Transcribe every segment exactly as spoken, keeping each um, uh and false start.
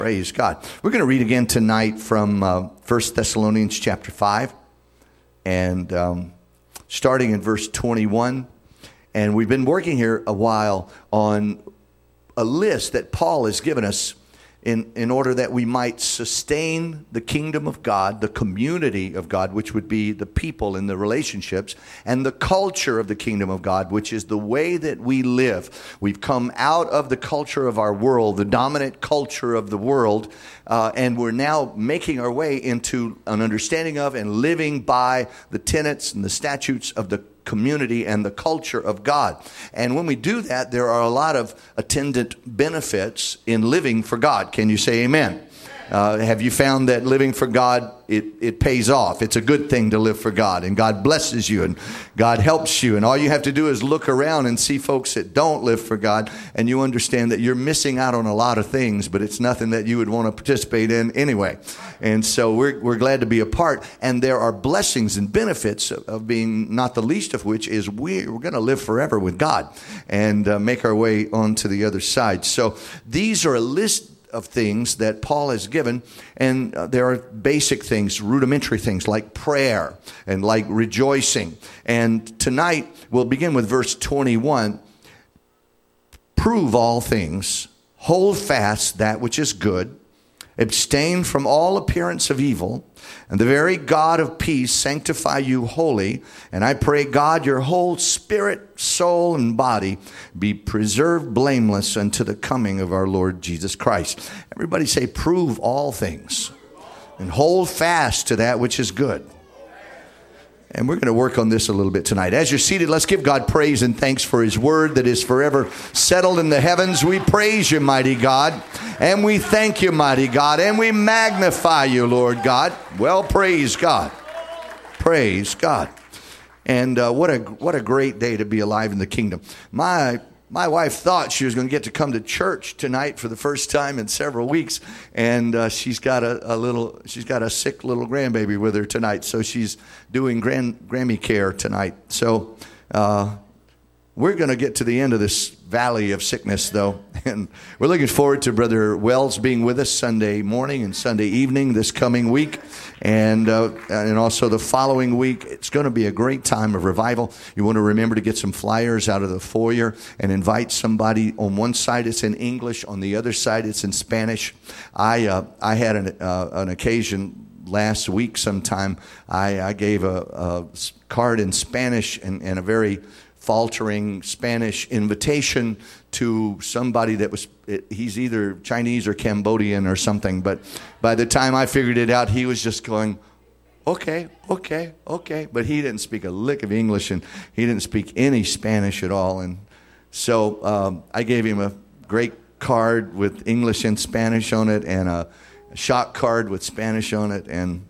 Praise God. We're going to read again tonight from uh, First Thessalonians chapter five, and um, starting in verse twenty-one. And we've been working here a while on a list that Paul has given us in, in order that we might sustain the kingdom of God, the community of God, which would be the people and the relationships, and the culture of the kingdom of God, which is the way that we live. We've come out of the culture of our world, the dominant culture of the world, uh, and we're now making our way into an understanding of and living by the tenets and the statutes of the community and the culture of God. And when we do that, there are a lot of attendant benefits in living for God. Can you say amen? Uh, have you found that living for God, it, it pays off? It's a good thing to live for God, and God blesses you, and God helps you. And all you have to do is look around and see folks that don't live for God, and you understand that you're missing out on a lot of things, but it's nothing that you would want to participate in anyway. And so we're we're glad to be a part, and there are blessings and benefits of, of being, not the least of which is we, we're going to live forever with God and uh, make our way on to the other side. So these are a list of things that Paul has given, and uh, there are basic things, rudimentary things like prayer and like rejoicing. And tonight we'll begin with verse twenty-one. Prove all things, hold fast that which is good, abstain from all appearance of evil, and the very God of peace sanctify you wholly. And I pray, God, your whole spirit, soul, and body be preserved blameless unto the coming of our Lord Jesus Christ. Everybody say, prove all things and hold fast to that which is good. And we're going to work on this a little bit tonight. As you're seated, let's give God praise and thanks for his word that is forever settled in the heavens. We praise you, mighty God, and we thank you, mighty God, and we magnify you, Lord God. Well, praise God. Praise God. And uh, what a what a great day to be alive in the kingdom. My My wife thought she was going to get to come to church tonight for the first time in several weeks, and uh, she's got a, a little, she's got a sick little grandbaby with her tonight, so she's doing grand Grammy care tonight. So uh, we're going to get to the end of this valley of sickness, though, and we're looking forward to Brother Wells being with us Sunday morning and Sunday evening this coming week, and uh, and also the following week. It's going to be a great time of revival. You want to remember to get some flyers out of the foyer and invite somebody. On one side it's in English, on the other side it's in Spanish. I uh, I had an uh, an occasion last week sometime. I, I gave a, a card in Spanish and, and a very faltering Spanish invitation to somebody that was, he's either Chinese or Cambodian or something, but by the time I figured it out, he was just going, okay, okay, okay, but he didn't speak a lick of English, and he didn't speak any Spanish at all. And so um, I gave him a great card with English and Spanish on it, and a shot card with Spanish on it, and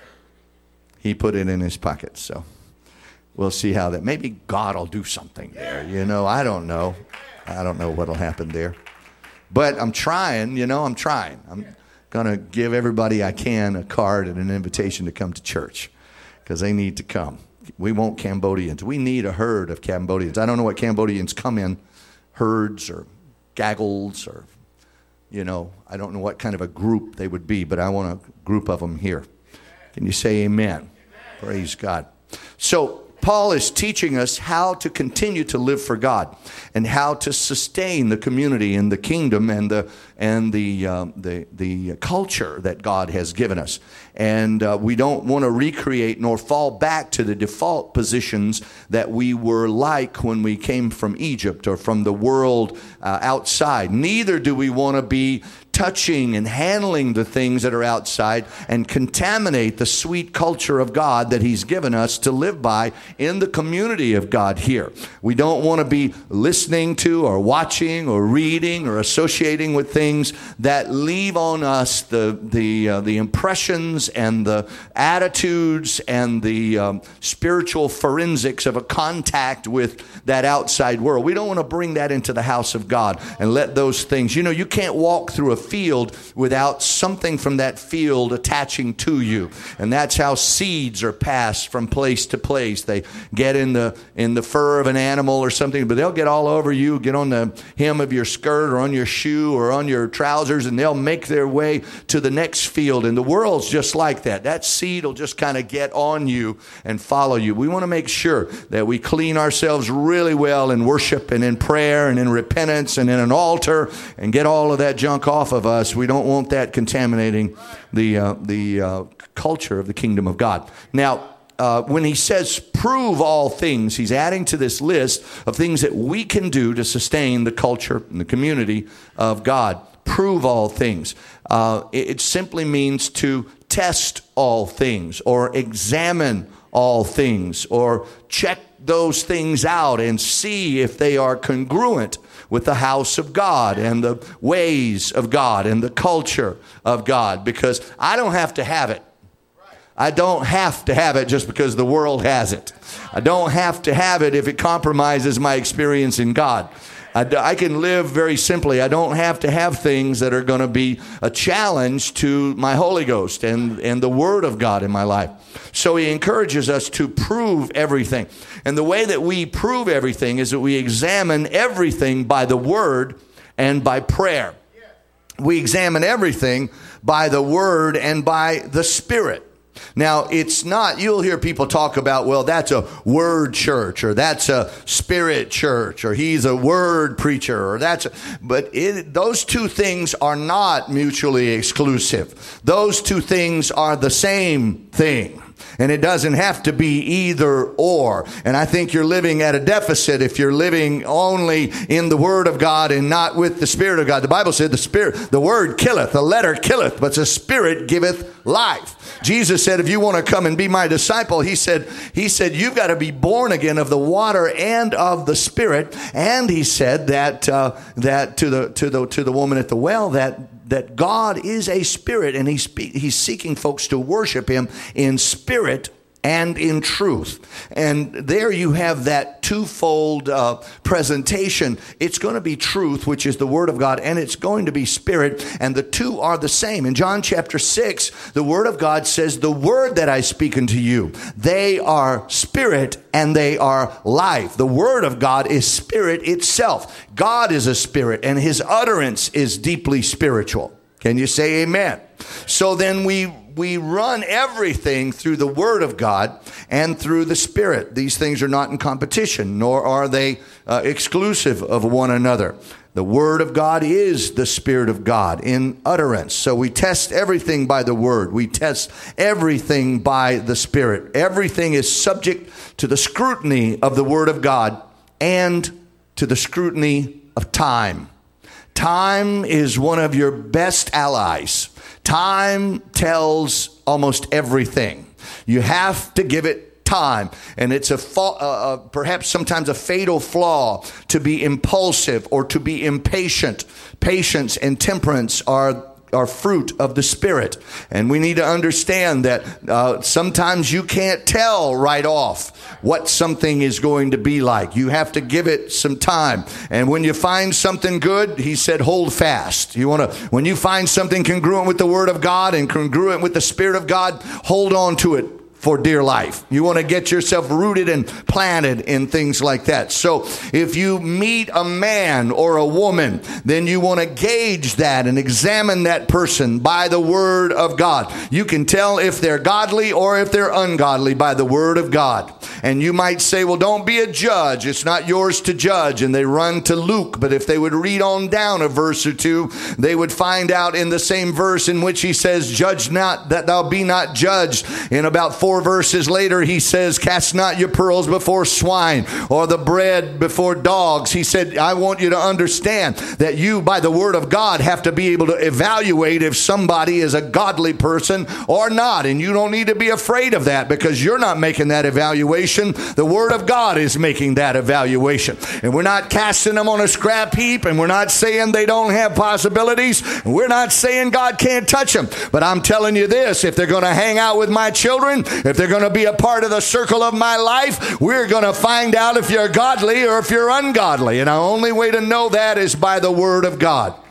he put it in his pocket. So we'll see how that, maybe God will do something there, you know, I don't know. I don't know what'll happen there. But I'm trying, you know, I'm trying. I'm going to give everybody I can a card and an invitation to come to church, because they need to come. We want Cambodians. We need a herd of Cambodians. I don't know what Cambodians come in, herds or gaggles, or, you know, I don't know what kind of a group they would be, but I want a group of them here. Can you say amen? Amen. Praise God. So Paul is teaching us how to continue to live for God and how to sustain the community and the kingdom and the and the uh, the the culture that God has given us. And uh, we don't want to recreate nor fall back to the default positions that we were like when we came from Egypt or from the world uh, outside. Neither do we want to be touching and handling the things that are outside and contaminate the sweet culture of God that he's given us to live by in the community of God here. We don't want to be listening to or watching or reading or associating with things that leave on us the the uh, the impressions and the attitudes and the um, spiritual forensics of a contact with that outside world. We don't want to bring that into the house of God and let those things, you know, you can't walk through a field without something from that field attaching to you. And that's how seeds are passed from place to place. They get in the in the fur of an animal or something, but they'll get all over you, get on the hem of your skirt or on your shoe or on your trousers, and they'll make their way to the next field. And the world's just like that. That seed will just kind of get on you and follow you. We want to make sure that we clean ourselves really well in worship and in prayer and in repentance and in an altar and get all of that junk off of us. We don't want that contaminating the uh, the uh, culture of the kingdom of God. Now, uh, when he says prove all things, he's adding to this list of things that we can do to sustain the culture and the community of God. Prove all things. Uh, it, it simply means to test all things or examine all things or check those things out and see if they are congruent with the house of God and the ways of God and the culture of God, because I don't have to have it. I don't have to have it just because the world has it. I don't have to have it if it compromises my experience in God. I, I can live very simply. I don't have to have things that are going to be a challenge to my Holy Ghost and, and the Word of God in my life. So he encourages us to prove everything. And the way that we prove everything is that we examine everything by the Word and by prayer. We examine everything by the Word and by the Spirit. Now, it's not, you'll hear people talk about, well, that's a word church, or that's a spirit church, or he's a word preacher, or that's, a, but it, those two things are not mutually exclusive. Those two things are the same thing. And it doesn't have to be either or. And I think you're living at a deficit if you're living only in the Word of God and not with the Spirit of God. The Bible said the Spirit, the Word killeth, the letter killeth, but the Spirit giveth life. Jesus said, if you want to come and be my disciple, he said, he said, you've got to be born again of the water and of the Spirit. And he said that, uh, that to the, to the, to the woman at the well, that that God is a spirit, and he's, he's seeking folks to worship him in spirit and in truth. And there you have that twofold uh, presentation. It's going to be truth, which is the Word of God, and it's going to be spirit, and the two are the same. In John chapter six, the Word of God says, the word that I speak unto you, they are spirit and they are life. The Word of God is spirit itself. God is a spirit, and his utterance is deeply spiritual. Can you say amen? So then we we run everything through the Word of God and through the Spirit. These things are not in competition, nor are they uh, exclusive of one another. The Word of God is the Spirit of God in utterance. So we test everything by the Word. We test everything by the Spirit. Everything is subject to the scrutiny of the Word of God and to the scrutiny of time. Time is one of your best allies. Time tells almost everything. You have to give it time. And it's a fa- uh, uh, perhaps sometimes a fatal flaw to be impulsive or to be impatient. Patience and temperance are are fruit of the Spirit. And we need to understand that uh, sometimes you can't tell right off what something is going to be like. You have to give it some time. And when you find something good, he said, hold fast. You want to, when you find something congruent with the Word of God and congruent with the Spirit of God, hold on to it for dear life. You want to get yourself rooted and planted in things like that. So if you meet a man or a woman, then you want to gauge that and examine that person by the Word of God. You can tell if they're godly or if they're ungodly by the Word of God. And you might say, well, don't be a judge. It's not yours to judge. And they run to Luke. But if they would read on down a verse or two, they would find out in the same verse in which he says, judge not that thou be not judged. In about four verses later, he says, cast not your pearls before swine or the bread before dogs. He said, I want you to understand that you, by the Word of God, have to be able to evaluate if somebody is a godly person or not. And you don't need to be afraid of that because you're not making that evaluation. The Word of God is making that evaluation. And we're not casting them on a scrap heap, and we're not saying they don't have possibilities. And we're not saying God can't touch them. But I'm telling you this, if they're going to hang out with my children, if they're going to be a part of the circle of my life, we're going to find out if you're godly or if you're ungodly. And our only way to know that is by the Word of God.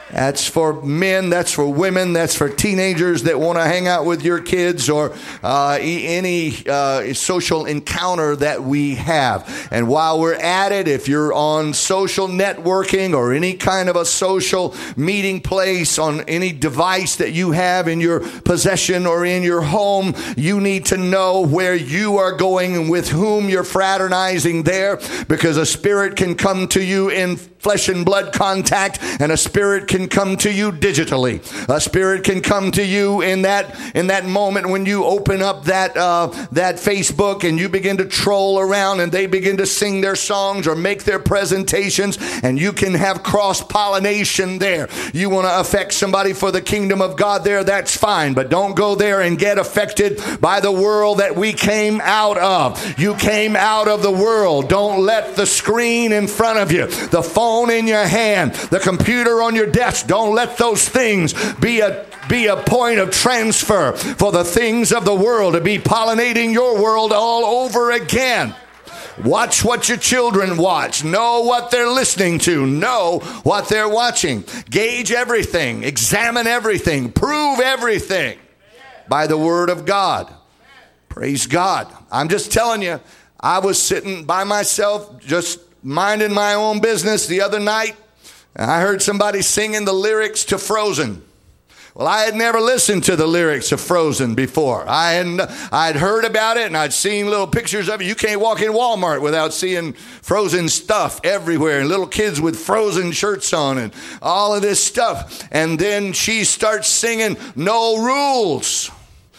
That's for men, that's for women, that's for teenagers that want to hang out with your kids, or uh, any uh, social encounter that we have. And while we're at it, if you're on social networking or any kind of a social meeting place on any device that you have in your possession or in your home, you need to know where you are going and with whom you're fraternizing there, because a spirit can come to you in flesh and blood contact, and a spirit can come to you digitally. A spirit can come to you in that in that moment when you open up that uh, that Facebook and you begin to troll around, and they begin to sing their songs or make their presentations, and you can have cross-pollination there. You want to affect somebody for the kingdom of God there, that's fine, but don't go there and get affected by the world that we came out of. You came out of the world. Don't let the screen in front of you, the phone in your hand, the computer on your desk, don't let those things be a be a point of transfer for the things of the world to be pollinating your world all over again. Watch what your children watch. Know what they're listening to. Know what they're watching. Gauge everything. Examine everything. Prove everything by the word of God. Praise God. I'm just telling you, I was sitting by myself just minding my own business the other night, and I heard somebody singing the lyrics to Frozen. Well, I had never listened to the lyrics of Frozen before. I hadn't, I'd heard about it, and I'd seen little pictures of it. You can't walk in Walmart without seeing Frozen stuff everywhere, and little kids with Frozen shirts on and all of this stuff. And then she starts singing No Rules.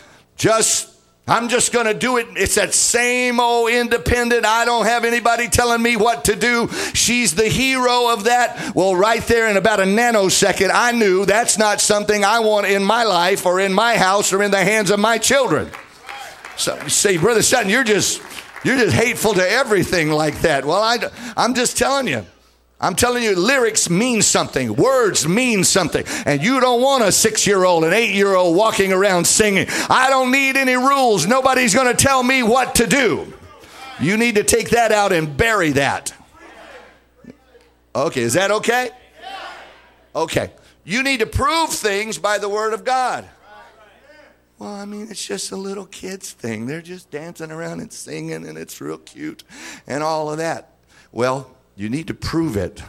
Just I'm just going to do it. It's that same old independent. I don't have anybody telling me what to do. She's the hero of that. Well, right there in about a nanosecond, I knew that's not something I want in my life or in my house or in the hands of my children. So you say, Brother Sutton, you're just, you're just hateful to everything like that. Well, I, I'm just telling you. I'm telling you, lyrics mean something. Words mean something. And you don't want a six-year-old, an eight-year-old walking around singing, I don't need any rules. Nobody's going to tell me what to do. You need to take that out and bury that. Okay, is that okay? Okay. You need to prove things by the word of God. Well, I mean, it's just a little kid's thing. They're just dancing around and singing, and it's real cute and all of that. Well, you need to prove it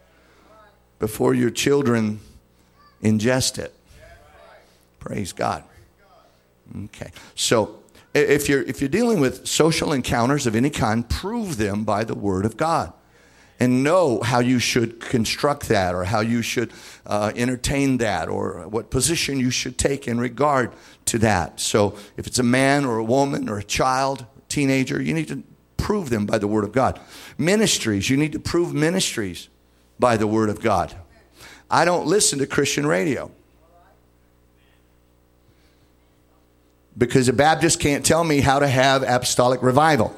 before your children ingest it. Praise God. Okay. So if you're if you're dealing with social encounters of any kind, prove them by the word of God. And know how you should construct that, or how you should uh, entertain that, or what position you should take in regard to that. So if it's a man or a woman or a child, teenager, you need to prove them by the word of God. Ministries, you need to prove ministries by the word of God. I don't listen to Christian radio because a Baptist can't tell me how to have apostolic revival.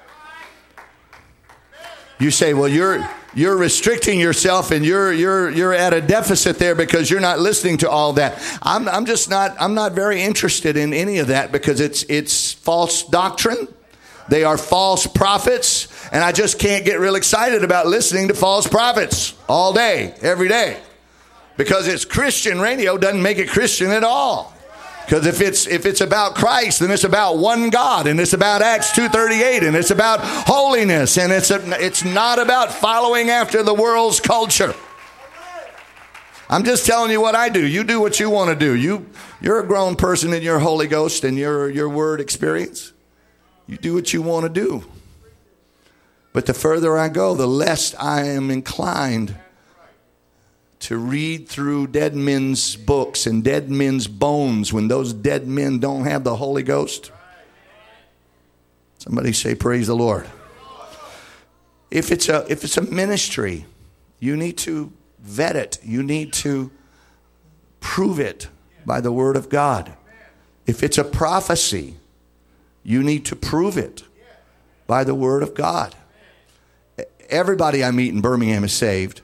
You say, well, you're you're restricting yourself, and you're you're you're at a deficit there because you're not listening to all that. I'm I'm just not I'm not very interested in any of that, because it's it's false doctrine. They are false prophets, and I just can't get real excited about listening to false prophets all day, every day. Because it's Christian radio doesn't make it Christian at all. Because if it's if it's about Christ, then it's about one God, and it's about Acts two thirty-eight, and it's about holiness, and it's a, it's not about following after the world's culture. I'm just telling you what I do. You do what you want to do. You you're a grown person in your Holy Ghost and your your word experience. You do what you want to do. But the further I go, the less I am inclined to read through dead men's books and dead men's bones when those dead men don't have the Holy Ghost. Somebody say, praise the Lord. If it's a if it's a ministry, you need to vet it. You need to prove it by the word of God. If it's a prophecy, you need to prove it by the word of God. Everybody I meet in Birmingham is saved.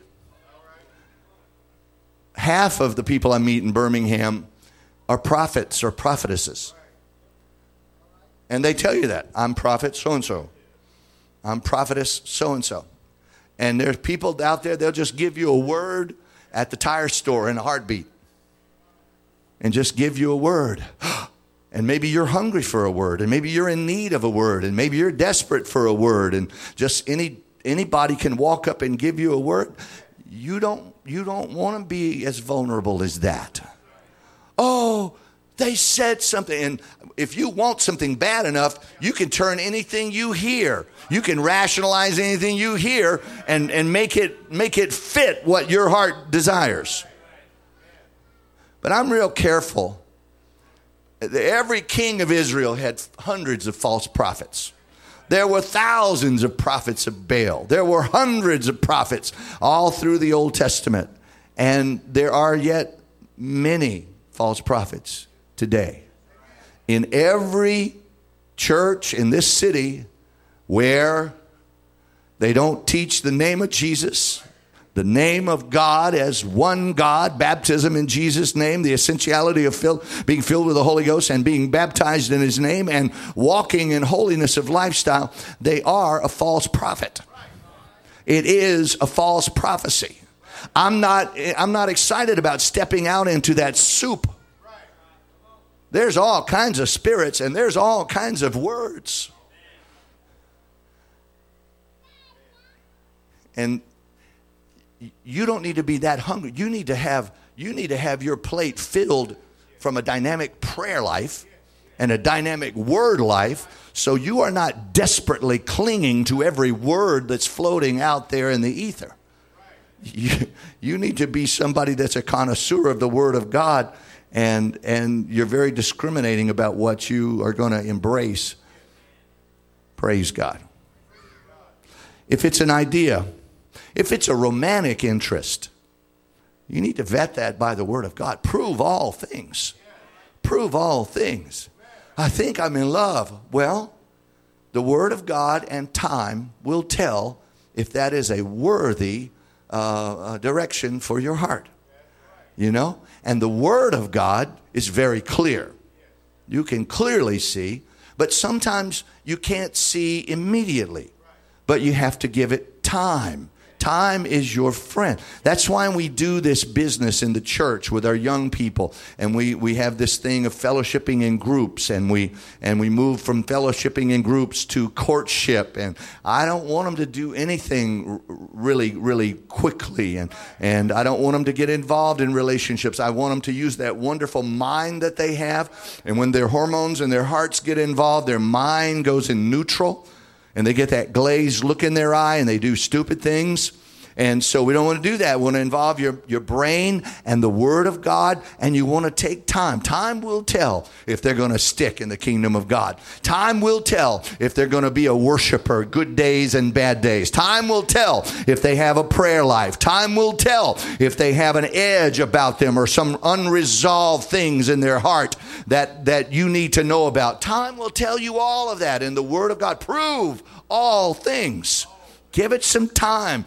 Half of the people I meet in Birmingham are prophets or prophetesses. And they tell you that. I'm prophet so-and-so. I'm prophetess so-and-so. And there's people out there, they'll just give you a word, at the tire store in a heartbeat and just give you a word. And maybe you're hungry for a word, and maybe you're in need of a word, and maybe you're desperate for a word, and just any anybody can walk up and give you a word. You don't you don't want to be as vulnerable as that. Oh, they said something. And if you want something bad enough, you can turn anything you hear. You can rationalize anything you hear and, and make it make it fit what your heart desires. But I'm real careful. Every king of Israel had hundreds of false prophets. There were thousands of prophets of Baal. There were hundreds of prophets all through the Old Testament. And there are yet many false prophets today. In every church in this city where they don't teach the name of Jesus, the name of God as one God, baptism in Jesus' name, the essentiality of fill, being filled with the Holy Ghost and being baptized in his name and walking in holiness of lifestyle, they are a false prophet. It is a false prophecy. I'm not, I'm not excited about stepping out into that soup. There's all kinds of spirits and there's all kinds of words. And you don't need to be that hungry. You need to have you need to have your plate filled from a dynamic prayer life and a dynamic word life, so you are not desperately clinging to every word that's floating out there in the ether. You, you need to be somebody that's a connoisseur of the Word of God, and and you're very discriminating about what you are going to embrace. Praise God. If it's an idea, if it's a romantic interest, you need to vet that by the Word of God. Prove all things. Prove all things. I think I'm in love. Well, the Word of God and time will tell if that is a worthy uh, uh, direction for your heart. You know? And the Word of God is very clear. You can clearly see, but sometimes you can't see immediately. But you have to give it time. Time is your friend. That's why we do this business in the church with our young people, and we, we have this thing of fellowshipping in groups, and we and we move from fellowshipping in groups to courtship. And I don't want them to do anything really, really quickly, and and I don't want them to get involved in relationships. I want them to use that wonderful mind that they have, and when their hormones and their hearts get involved, their mind goes in neutral. And they get that glazed look in their eye and they do stupid things. And so we don't want to do that. We want to involve your, your brain and the Word of God, and you want to take time. Time will tell if they're going to stick in the kingdom of God. Time will tell if they're going to be a worshiper, good days and bad days. Time will tell if they have a prayer life. Time will tell if they have an edge about them or some unresolved things in their heart that, that you need to know about. Time will tell you all of that in the Word of God. Prove all things. Give it some time.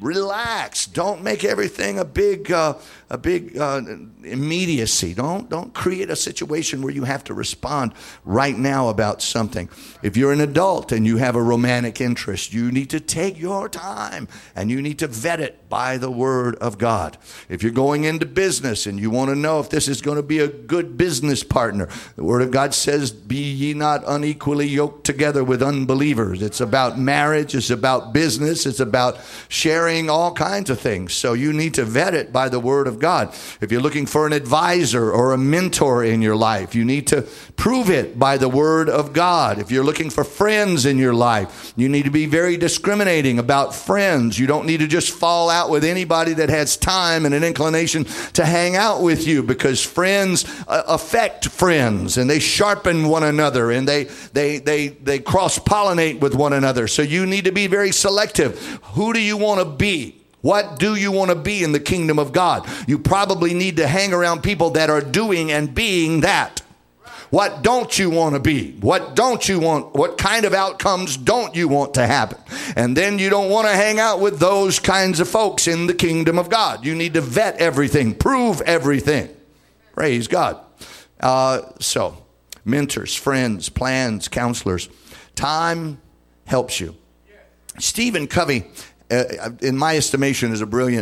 Relax. Don't make everything a big, uh, a big uh, immediacy. Don't don't create a situation where you have to respond right now about something. If you're an adult and you have a romantic interest, you need to take your time and you need to vet it by the Word of God. If you're going into business and you want to know if this is going to be a good business partner, the Word of God says, "Be ye not unequally yoked together with unbelievers." It's about marriage. It's about business. It's about sharing all kinds of things. So you need to vet it by the Word of God. If you're looking for an advisor or a mentor in your life, you need to prove it by the Word of God. If you're looking for friends in your life, you need to be very discriminating about friends. You don't need to just fall out with anybody that has time and an inclination to hang out with you, because friends uh, affect friends and they sharpen one another and they they they they cross-pollinate with one another. So you need to be very selective. Who do you want to be? What do you want to be in the kingdom of God? You probably need to hang around people that are doing and being that. What don't you want to be? What don't you want? What kind of outcomes don't you want to happen? And then you don't want to hang out with those kinds of folks in the kingdom of God. You need to vet everything, prove everything. Praise God. Uh, so, mentors, friends, plans, counselors. Time helps you. Stephen Covey, Uh, in my estimation, is a brilliant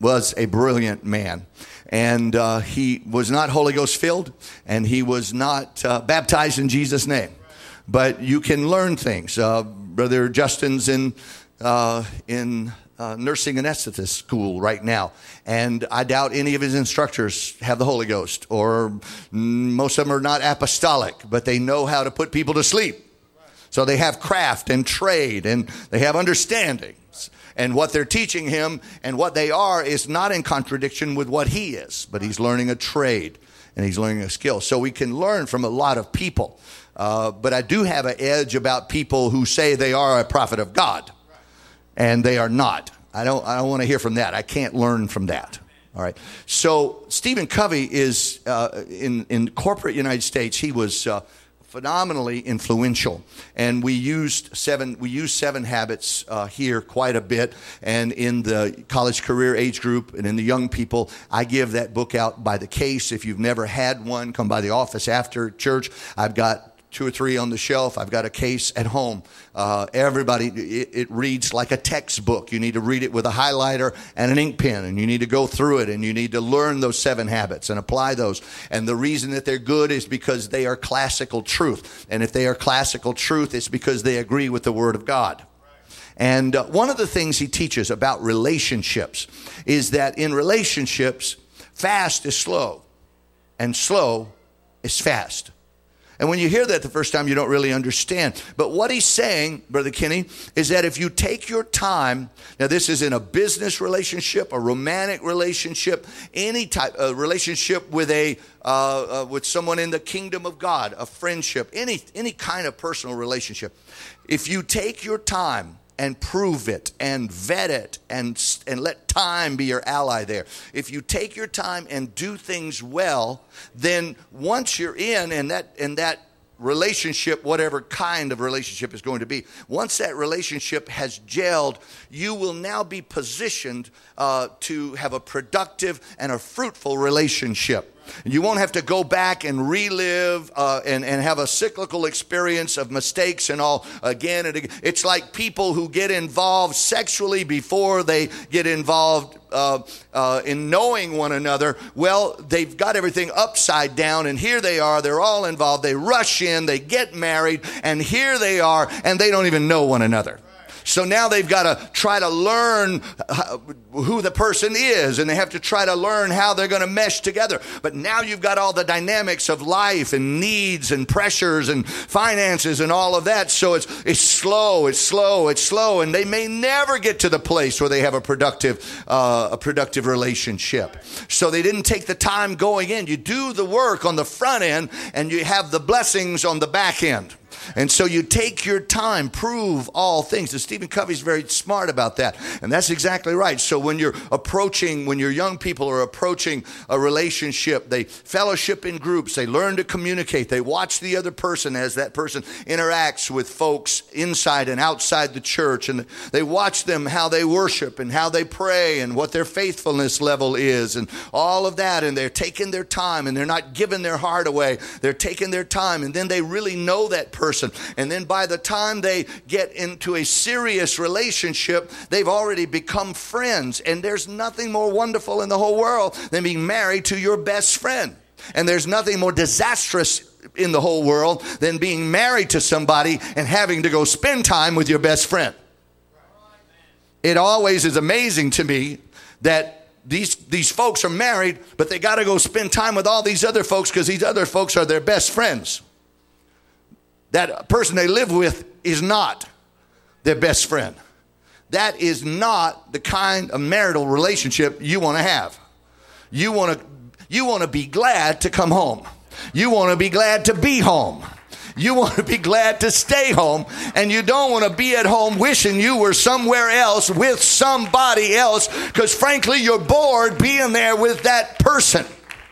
was a brilliant man. And uh, he was not Holy Ghost filled, and he was not uh, baptized in Jesus' name. But you can learn things. Uh, Brother Justin's in uh, in uh, nursing anesthetist school right now, and I doubt any of his instructors have the Holy Ghost, or most of them are not apostolic, but they know how to put people to sleep. So they have craft and trade, and they have understanding. And what they're teaching him and what they are is not in contradiction with what he is, but he's learning a trade and he's learning a skill. So we can learn from a lot of people. Uh, but I do have an edge about people who say they are a prophet of God, and they are not. I don't, I don't want to hear from that. I can't learn from that. All right. So Stephen Covey is uh, in, in corporate United States. He was uh, phenomenally influential, and we used seven we used seven habits uh, here quite a bit, and in the college career age group and in the young people, I give that book out by the case. If you've never had one, come by the office after church. I've got two or three on the shelf. I've got a case at home. Uh, everybody, it, it reads like a textbook. You need to read it with a highlighter and an ink pen, and you need to go through it, and you need to learn those seven habits and apply those. And the reason that they're good is because they are classical truth. And if they are classical truth, it's because they agree with the Word of God. And uh, one of the things he teaches about relationships is that in relationships, fast is slow, and slow is fast. And when you hear that the first time, you don't really understand. But what he's saying, Brother Kenny, is that if you take your time, now this is in a business relationship, a romantic relationship, any type of relationship with a uh, uh, with someone in the kingdom of God, a friendship, any any kind of personal relationship. If you take your time and prove it and vet it and and let time be your ally there. If you take your time and do things well, then once you're in and that and that relationship, whatever kind of relationship is going to be, once that relationship has gelled, you will now be positioned uh, to have a productive and a fruitful relationship. You won't have to go back and relive uh, and, and have a cyclical experience of mistakes and all again and again. It's like people who get involved sexually before they get involved uh, uh, in knowing one another. Well, they've got everything upside down, and here they are. They're all involved. They rush in. They get married, and here they are, and they don't even know one another. So now they've got to try to learn who the person is, and they have to try to learn how they're going to mesh together. But now you've got all the dynamics of life and needs and pressures and finances and all of that. So it's it's slow, it's slow, it's slow, and they may never get to the place where they have a productive uh, a productive relationship. So they didn't take the time going in. You do the work on the front end, and you have the blessings on the back end. And so you take your time, prove all things. And Stephen Covey's very smart about that. And that's exactly right. So when you're approaching, when your young people are approaching a relationship, they fellowship in groups, they learn to communicate, they watch the other person as that person interacts with folks inside and outside the church. And they watch them, how they worship and how they pray and what their faithfulness level is and all of that. And they're taking their time, and they're not giving their heart away. They're taking their time, and then they really know that person. And then by the time they get into a serious relationship, they've already become friends. And there's nothing more wonderful in the whole world than being married to your best friend. And there's nothing more disastrous in the whole world than being married to somebody and having to go spend time with your best friend. It always is amazing to me that These these folks are married, but they got to go spend time with all these other folks because these other folks are their best friends. That person they live with is not their best friend. That is not the kind of marital relationship you want to have. You want to you want to be glad to come home. You want to be glad to be home. You want to be glad to stay home, and you don't want to be at home wishing you were somewhere else with somebody else, because frankly, you're bored being there with that person.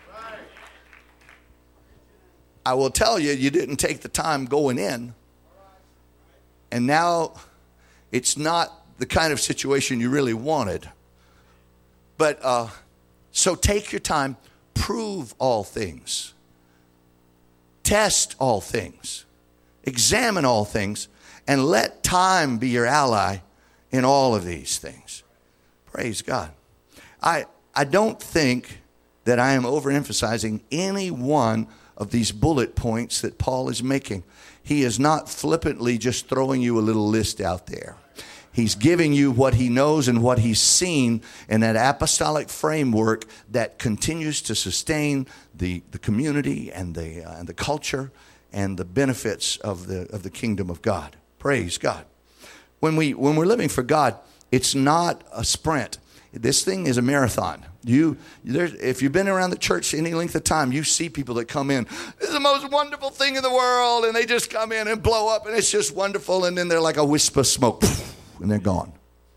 I will tell you, you didn't take the time going in, and now it's not the kind of situation you really wanted. But uh, so take your time, prove all things. Test all things, examine all things, and let time be your ally in all of these things. Praise God. I, I don't think that I am overemphasizing any one of these bullet points that Paul is making. He is not flippantly just throwing you a little list out there. He's giving you what he knows and what he's seen in that apostolic framework that continues to sustain the, the community and the uh, and the culture and the benefits of the of the kingdom of God. Praise God. When we when we're living for God, it's not a sprint. This thing is a marathon. You, if you've been around the church any length of time, you see people that come in. This is the most wonderful thing in the world, and they just come in and blow up, and it's just wonderful. And then they're like a wisp of smoke. And they're gone.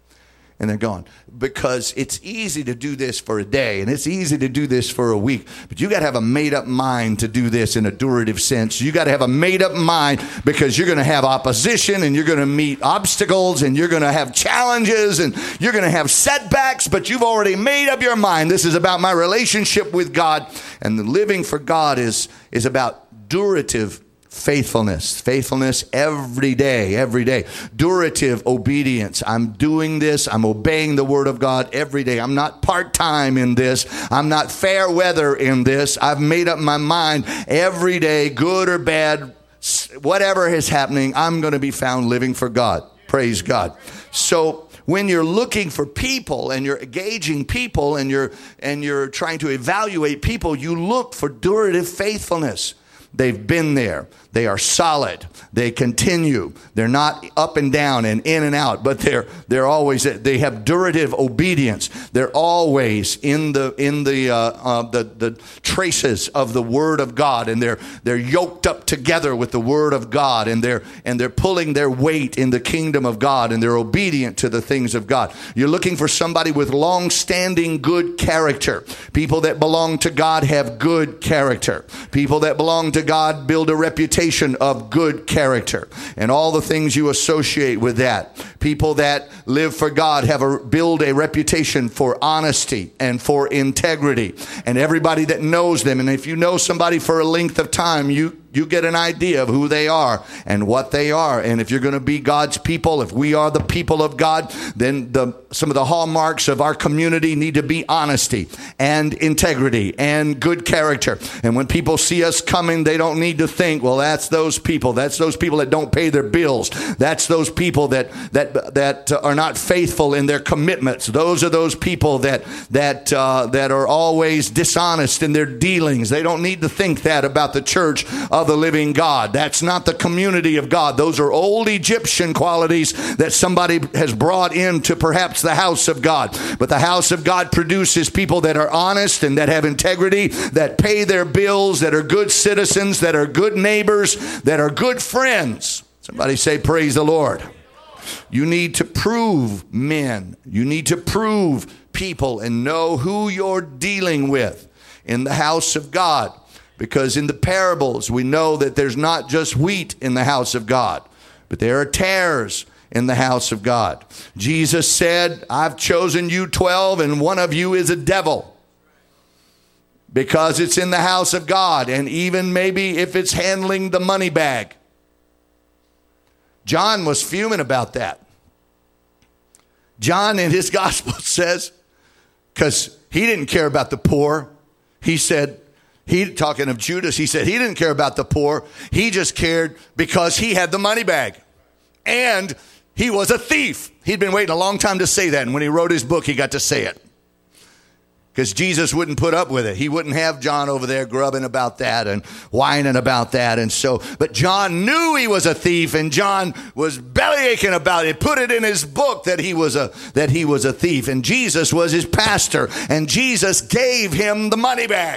And they're gone. Because it's easy to do this for a day, and it's easy to do this for a week. But you got to have a made-up mind to do this in a durative sense. You got to have a made-up mind, because you're going to have opposition, and you're going to meet obstacles, and you're going to have challenges, and you're going to have setbacks. But you've already made up your mind. This is about my relationship with God. And the living for God is, is about durative faithfulness, faithfulness every day, every day. Durative obedience. I'm doing this. I'm obeying the word of God every day. I'm not part-time in this. I'm not fair weather in this. I've made up my mind every day, good or bad, whatever is happening, I'm going to be found living for God. Praise God. So when you're looking for people and you're gauging people and you're and you're trying to evaluate people, you look for durative faithfulness. They've been there. They are solid. They continue. They're not up and down and in and out, but they're they're always, they have durative obedience. They're always in the in the uh, uh, the the traces of the Word of God, and they're they're yoked up together with the Word of God, and they're and they're pulling their weight in the kingdom of God, and they're obedient to the things of God. You're looking for somebody with long-standing good character. People that belong to God have good character. People that belong to God build a reputation of good character and all the things you associate with that. People that live for God have a build a reputation for honesty and for integrity, and everybody that knows them. And if you know somebody for a length of time, you you get an idea of who they are and what they are. And if you're going to be God's people, if we are the people of God, then the some of the hallmarks of our community need to be honesty and integrity and good character. And when people see us coming, they don't need to think, well, that's those people. That's those people that don't pay their bills. That's those people that that that are not faithful in their commitments. Those are those people that that uh, that are always dishonest in their dealings. They don't need to think that about the church of the living God. That's not the community of God. Those are old Egyptian qualities that somebody has brought into perhaps the house of God. But the house of God produces people that are honest and that have integrity, that pay their bills, that are good citizens, that are good neighbors, that are good friends. Somebody say, praise the Lord. You need to prove men. You need to prove people and know who you're dealing with in the house of God. Because in the parables, we know that there's not just wheat in the house of God, but there are tares in the house of God. Jesus said, I've chosen you twelve, and one of you is a devil. Because it's in the house of God, and even maybe if it's handling the money bag. John was fuming about that. John in his gospel says, because he didn't care about the poor, he said, He talking of Judas, he said he didn't care about the poor. He just cared because he had the money bag. And he was a thief. He'd been waiting a long time to say that. And when he wrote his book, he got to say it. Because Jesus wouldn't put up with it. He wouldn't have John over there grubbing about that and whining about that. And so, but John knew he was a thief, and John was bellyaching about it. Put it in his book that he was a that he was a thief. And Jesus was his pastor, and Jesus gave him the money bag.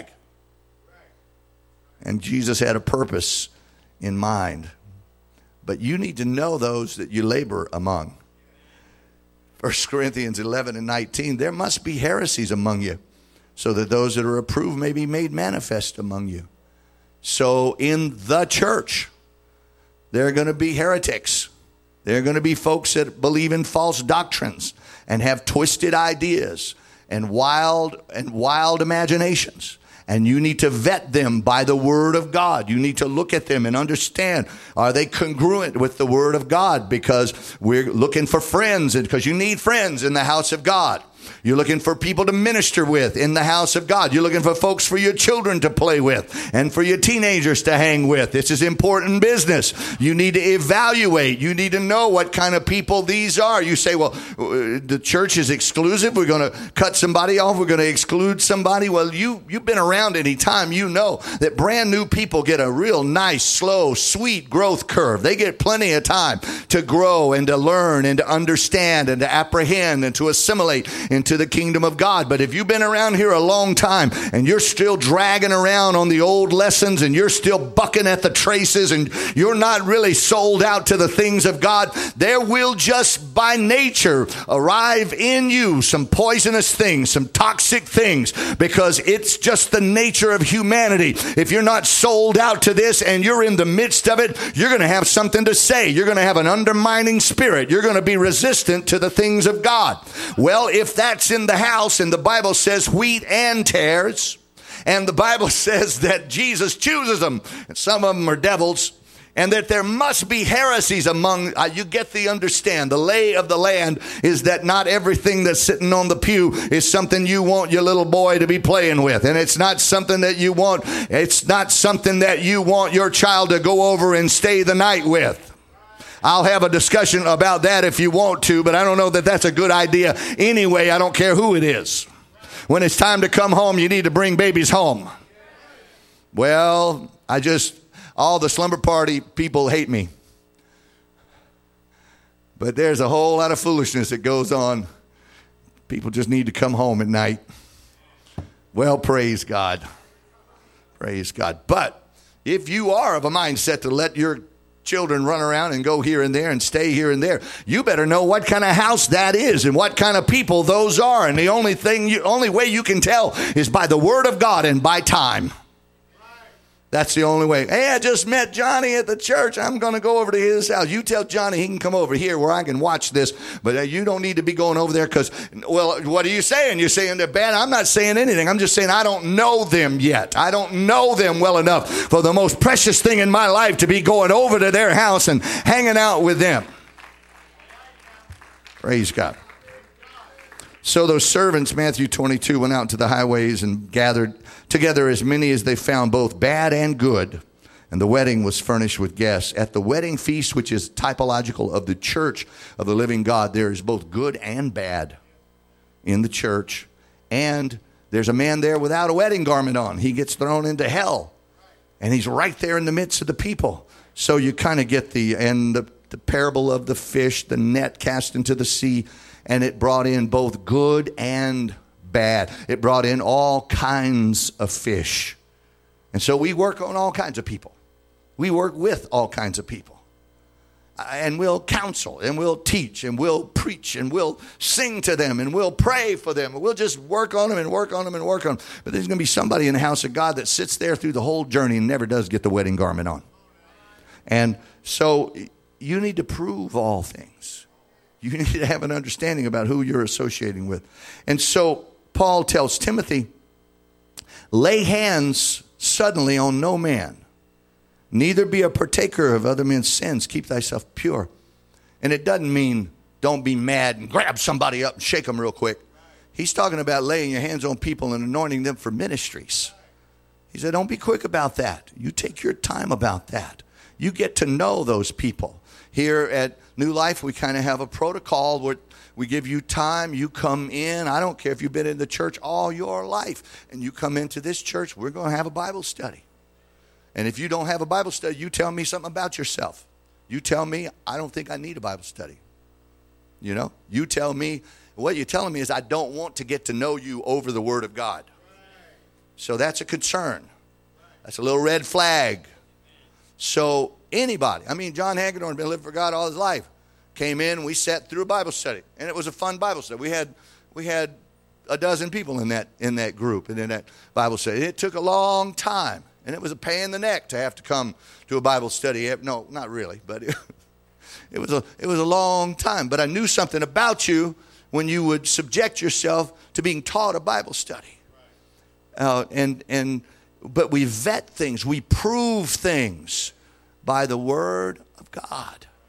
And Jesus had a purpose in mind. But you need to know those that you labor among. First Corinthians eleven and nineteen, there must be heresies among you, so that those that are approved may be made manifest among you. So in the church, there are going to be heretics. There are going to be folks that believe in false doctrines and have twisted ideas and wild and wild imaginations. And you need to vet them by the word of God. You need to look at them and understand, are they congruent with the word of God? Because we're looking for friends, and because you need friends in the house of God. You're looking for people to minister with in the house of God. You're looking for folks for your children to play with and for your teenagers to hang with. This is important business. You need to evaluate. You need to know what kind of people these are. You say, well, the church is exclusive. We're going to cut somebody off. We're going to exclude somebody. Well, you, you've been around any time. You know that brand new people get a real nice, slow, sweet growth curve. They get plenty of time to grow and to learn and to understand and to apprehend and to assimilate into the kingdom of God. But if you've been around here a long time and you're still dragging around on the old lessons and you're still bucking at the traces and you're not really sold out to the things of God, there will just by nature arrive in you some poisonous things, some toxic things, because it's just the nature of humanity. If you're not sold out to this and you're in the midst of it, you're going to have something to say. You're going to have an undermining spirit. You're going to be resistant to the things of God. Well, if that's in the house, and the Bible says wheat and tares, and the Bible says that Jesus chooses them, and some of them are devils, and that there must be heresies among, uh, you get the understand. The lay of the land is that not everything that's sitting on the pew is something you want your little boy to be playing with. And it's not something that you want, it's not something that you want your child to go over and stay the night with. I'll have a discussion about that if you want to, but I don't know that that's a good idea anyway. I don't care who it is. When it's time to come home, you need to bring babies home. Well, I just... all the slumber party people hate me. But there's a whole lot of foolishness that goes on. People just need to come home at night. Well, praise God. Praise God. But if you are of a mindset to let your children run around and go here and there and stay here and there, you better know what kind of house that is and what kind of people those are. And the only thing, you, only way you can tell is by the word of God and by time. That's the only way. Hey, I just met Johnny at the church. I'm going to go over to his house. You tell Johnny he can come over here where I can watch this. But uh, you don't need to be going over there because, well, what are you saying? You're saying they're bad? I'm not saying anything. I'm just saying I don't know them yet. I don't know them well enough for the most precious thing in my life to be going over to their house and hanging out with them. Praise God. So those servants, Matthew twenty-two, went out to the highways and gathered together as many as they found, both bad and good. And the wedding was furnished with guests. At the wedding feast, which is typological of the church of the living God, there is both good and bad in the church. And there's a man there without a wedding garment on. He gets thrown into hell. And he's right there in the midst of the people. So you kind of get the, and the, the parable of the fish, the net cast into the sea. And it brought in both good and bad. It brought in all kinds of fish. And so we work on all kinds of people. We work with all kinds of people. And we'll counsel, and we'll teach, and we'll preach, and we'll sing to them, and we'll pray for them. And we'll just work on them and work on them and work on them. But there's going to be somebody in the house of God that sits there through the whole journey and never does get the wedding garment on. And so you need to prove all things. You need to have an understanding about who you're associating with. And so Paul tells Timothy, lay hands suddenly on no man, neither be a partaker of other men's sins. Keep thyself pure. And it doesn't mean don't be mad and grab somebody up and shake them real quick. He's talking about laying your hands on people and anointing them for ministries. He said, don't be quick about that. You take your time about that. You get to know those people. Here at New Life, we kind of have a protocol where we give you time. You come in. I don't care if you've been in the church all your life. And you come into this church, we're going to have a Bible study. And if you don't have a Bible study, you tell me something about yourself. You tell me, I don't think I need a Bible study. You know, you tell me, what you're telling me is I don't want to get to know you over the Word of God. So that's a concern. That's a little red flag. So anybody, I mean, John Hagedorn had been living for God all his life. Came in, we sat through a Bible study, and it was a fun Bible study. We had we had a dozen people in that in that group and in that Bible study. It took a long time, and it was a pain in the neck to have to come to a Bible study. No, not really, but it, it was a it was a long time. But I knew something about you when you would subject yourself to being taught a Bible study. Uh, and and but we vet things, we prove things by the Word of God.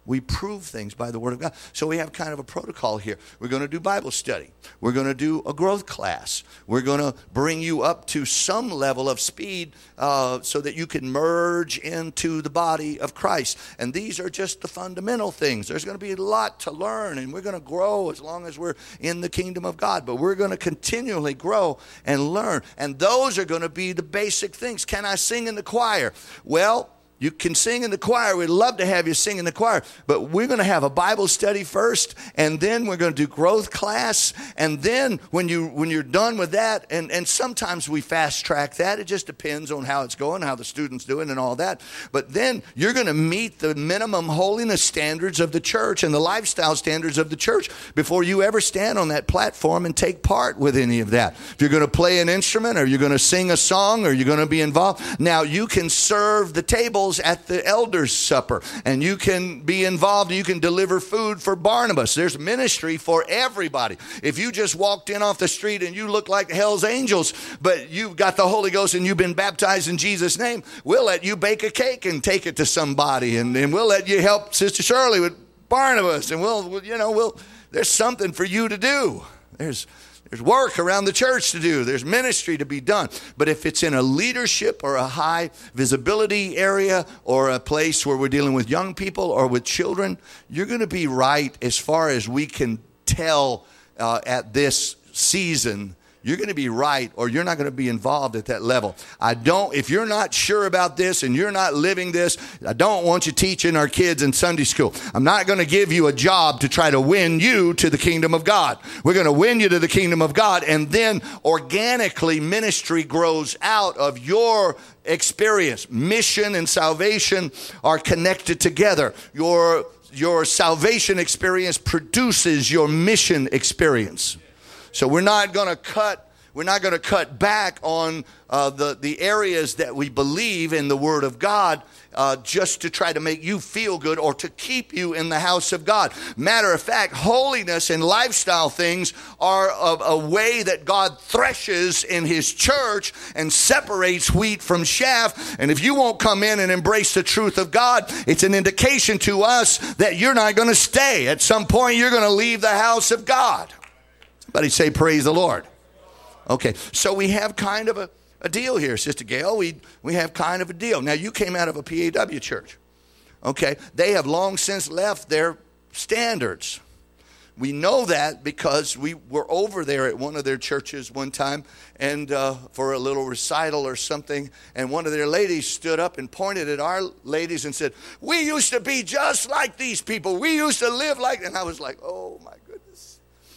We prove things by the Word of God. So we have kind of a protocol here. We're going to do Bible study. We're going to do a growth class. We're going to bring you up to some level of speed uh, so that you can merge into the body of Christ. And these are just the fundamental things. There's going to be a lot to learn, and we're going to grow as long as we're in the kingdom of God. But we're going to continually grow and learn. And those are going to be the basic things. Can I sing in the choir? Well, you can sing in the choir. We'd love to have you sing in the choir. But we're going to have a Bible study first, and then we're going to do growth class. And then when, you, when you're done with that, and, and sometimes we fast track that. It just depends on how it's going, how the student's doing and all that. But then you're going to meet the minimum holiness standards of the church and the lifestyle standards of the church before you ever stand on that platform and take part with any of that. If you're going to play an instrument, or you're going to sing a song, or you're going to be involved, now you can serve the table at the elders' supper, and you can be involved, and you can deliver food for Barnabas. There's ministry for everybody. If you just walked in off the street and you look like Hell's Angels, but you've got the Holy Ghost and you've been baptized in Jesus' name, we'll let you bake a cake and take it to somebody, and, and we'll let you help Sister Shirley with Barnabas, and we'll, you know, we'll, there's something for you to do. There's There's work around the church to do. There's ministry to be done. But if it's in a leadership or a high visibility area, or a place where we're dealing with young people or with children, you're going to be right as far as we can tell uh, at this season. You're going to be right, or you're not going to be involved at that level. I don't, if you're not sure about this and you're not living this, I don't want you teaching our kids in Sunday school. I'm not going to give you a job to try to win you to the kingdom of God. We're going to win you to the kingdom of God, and then organically ministry grows out of your experience. Mission and salvation are connected together. Your, your salvation experience produces your mission experience. So we're not going to cut. We're not going to cut back on uh, the the areas that we believe in the Word of God uh, just to try to make you feel good or to keep you in the house of God. Matter of fact, holiness and lifestyle things are a, a way that God threshes in His church and separates wheat from chaff. And if you won't come in and embrace the truth of God, it's an indication to us that you're not going to stay. At some point, you're going to leave the house of God. Somebody say, praise the Lord. Okay, so we have kind of a, a deal here, Sister Gail. We, we have kind of a deal. Now, you came out of a P A W church. Okay, they have long since left their standards. We know that because we were over there at one of their churches one time and uh, for a little recital or something, and one of their ladies stood up and pointed at our ladies and said, we used to be just like these people. We used to live like, and I was like, oh my goodness.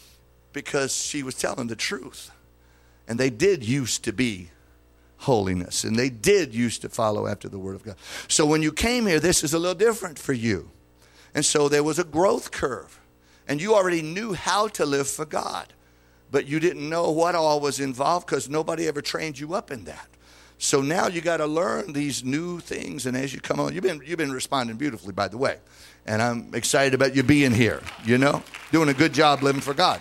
Because she was telling the truth. And they did used to be holiness. And they did used to follow after the Word of God. So when you came here, this is a little different for you. And so there was a growth curve. And you already knew how to live for God. But you didn't know what all was involved because nobody ever trained you up in that. So now you got to learn these new things. And as you come on, you've been, you've been responding beautifully, by the way. And I'm excited about you being here, you know, doing a good job living for God.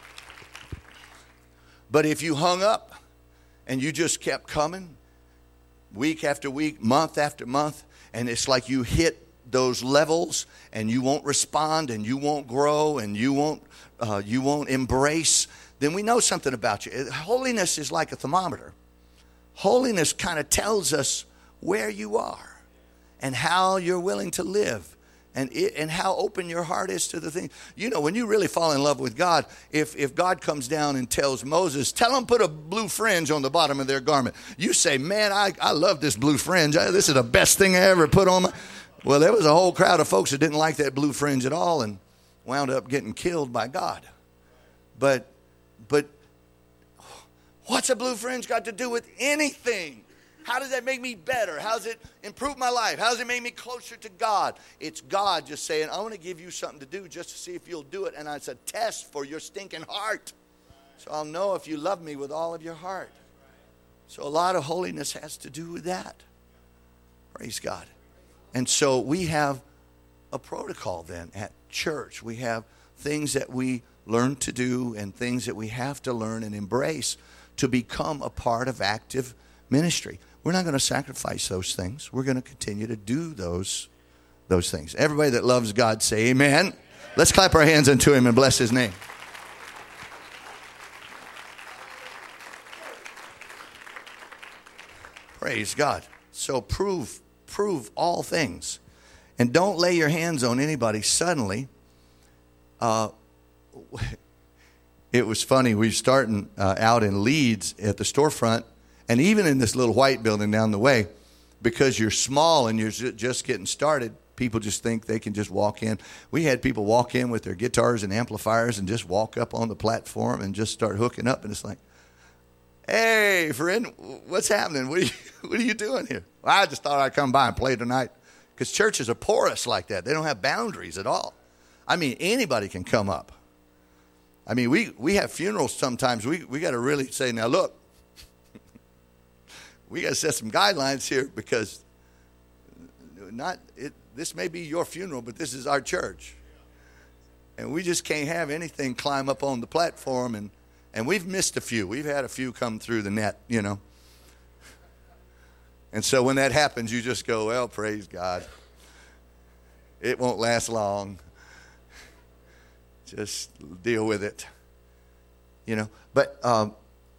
But if you hung up and you just kept coming week after week, month after month, and it's like you hit those levels and you won't respond and you won't grow and you won't uh, you won't embrace, then we know something about you. Holiness is like a thermometer. Holiness kind of tells us where you are and how you're willing to live. And it, and how open your heart is to the thing. You know, when you really fall in love with God, if, if God comes down and tells Moses, tell them put a blue fringe on the bottom of their garment. You say, man, I, I love this blue fringe. I, this is the best thing I ever put on my... Well, there was a whole crowd of folks that didn't like that blue fringe at all and wound up getting killed by God. But, but what's a blue fringe got to do with anything? How does that make me better? How does it improve my life? How does it make me closer to God? It's God just saying, I want to give you something to do just to see if you'll do it. And it's a test for your stinking heart. So I'll know if you love me with all of your heart. So a lot of holiness has to do with that. Praise God. And so we have a protocol then at church. We have things that we learn to do and things that we have to learn and embrace to become a part of active ministry. We're not going to sacrifice those things. We're going to continue to do those those things. Everybody that loves God say amen. Let's clap our hands unto him and bless his name. Praise God. So prove, prove all things. And don't lay your hands on anybody suddenly. Uh, it was funny. We were starting uh, out in Leeds at the storefront, and even in this little white building down the way, because you're small and you're just getting started, people just think they can just walk in. We had people walk in with their guitars and amplifiers and just walk up on the platform and just start hooking up, and it's like, hey, friend, what's happening? What are you, what are you doing here? Well, I just thought I'd come by and play tonight. Because churches are porous like that. They don't have boundaries at all. I mean, anybody can come up. I mean, we, we have funerals sometimes. We we got to really say, now look, we got to set some guidelines here, because not it. This may be your funeral, but this is our church. And we just can't have anything climb up on the platform. And, and we've missed a few. We've had a few come through the net, you know. And so when that happens, you just go, well, praise God. It won't last long. Just deal with it. You know, but um,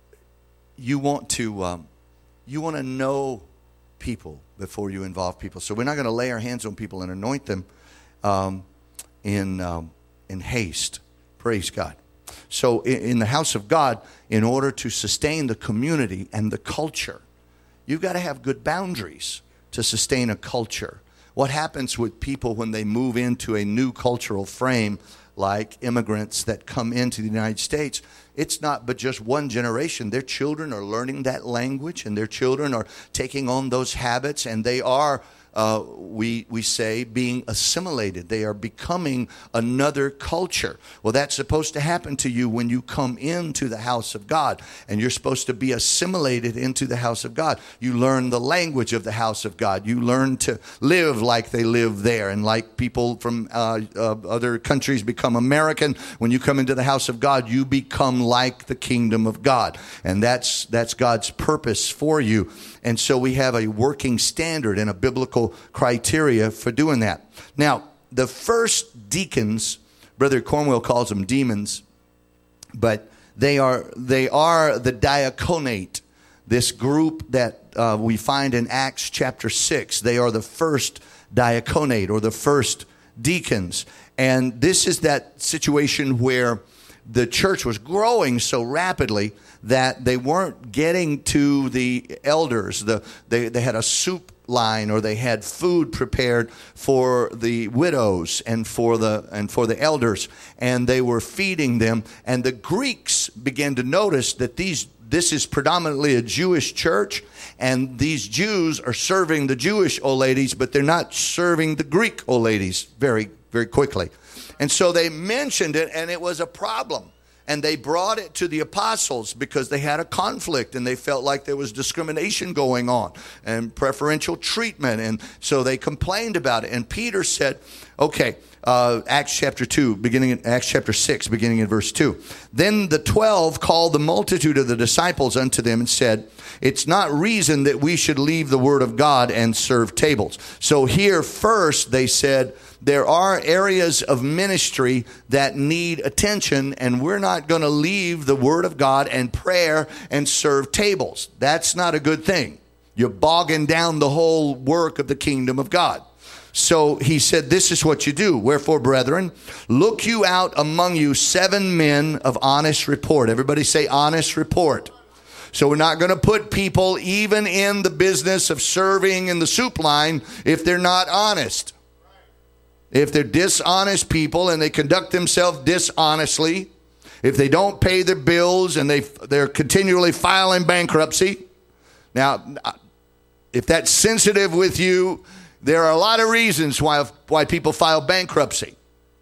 you want to um, you want to know people before you involve people. So we're not going to lay our hands on people and anoint them um, in um, in haste. Praise God. So in, in the house of God, in order to sustain the community and the culture, you've got to have good boundaries to sustain a culture. What happens with people when they move into a new cultural frame, like immigrants that come into the United States? It's not but just one generation. Their children are learning that language, and their children are taking on those habits, and they are, uh, we we say, being assimilated. They are becoming another culture. Well, that's supposed to happen to you when you come into the house of God, and you're supposed to be assimilated into the house of God. You learn the language of the house of God. You learn to live like they live there, and like people from uh, uh, other countries become American. When you come into the house of God, you become like the kingdom of God, and that's that's God's purpose for you. And so we have a working standard and a biblical criteria for doing that. Now, the first deacons, Brother Cornwell calls them demons, but they are they are the diaconate, this group that uh, we find in Acts chapter six. They are the first diaconate, or the first deacons. And this is that situation where the church was growing so rapidly that they weren't getting to the elders. The, they, they had a soup line, or they had food prepared for the widows and for the and for the elders, and they were feeding them. And the Greeks began to notice that these this is predominantly a Jewish church, and these Jews are serving the Jewish old ladies, but they're not serving the Greek old ladies very, very quickly. And so they mentioned it, and it was a problem. And they brought it to the apostles because they had a conflict, and they felt like there was discrimination going on and preferential treatment. And so they complained about it. And Peter said, okay, uh, Acts chapter two, beginning in Acts chapter six, beginning in verse two. Then the twelve called the multitude of the disciples unto them and said, it's not reason that we should leave the word of God and serve tables. So here first they said, there are areas of ministry that need attention, and we're not going to leave the word of God and prayer and serve tables. That's not a good thing. You're bogging down the whole work of the kingdom of God. So he said, this is what you do. Wherefore, brethren, look you out among you seven men of honest report. Everybody say honest report. So we're not going to put people even in the business of serving in the soup line if they're not honest. If they're dishonest people and they conduct themselves dishonestly, if they don't pay their bills and they, they're continually filing bankruptcy. Now, if that's sensitive with you, there are a lot of reasons why, why people file bankruptcy.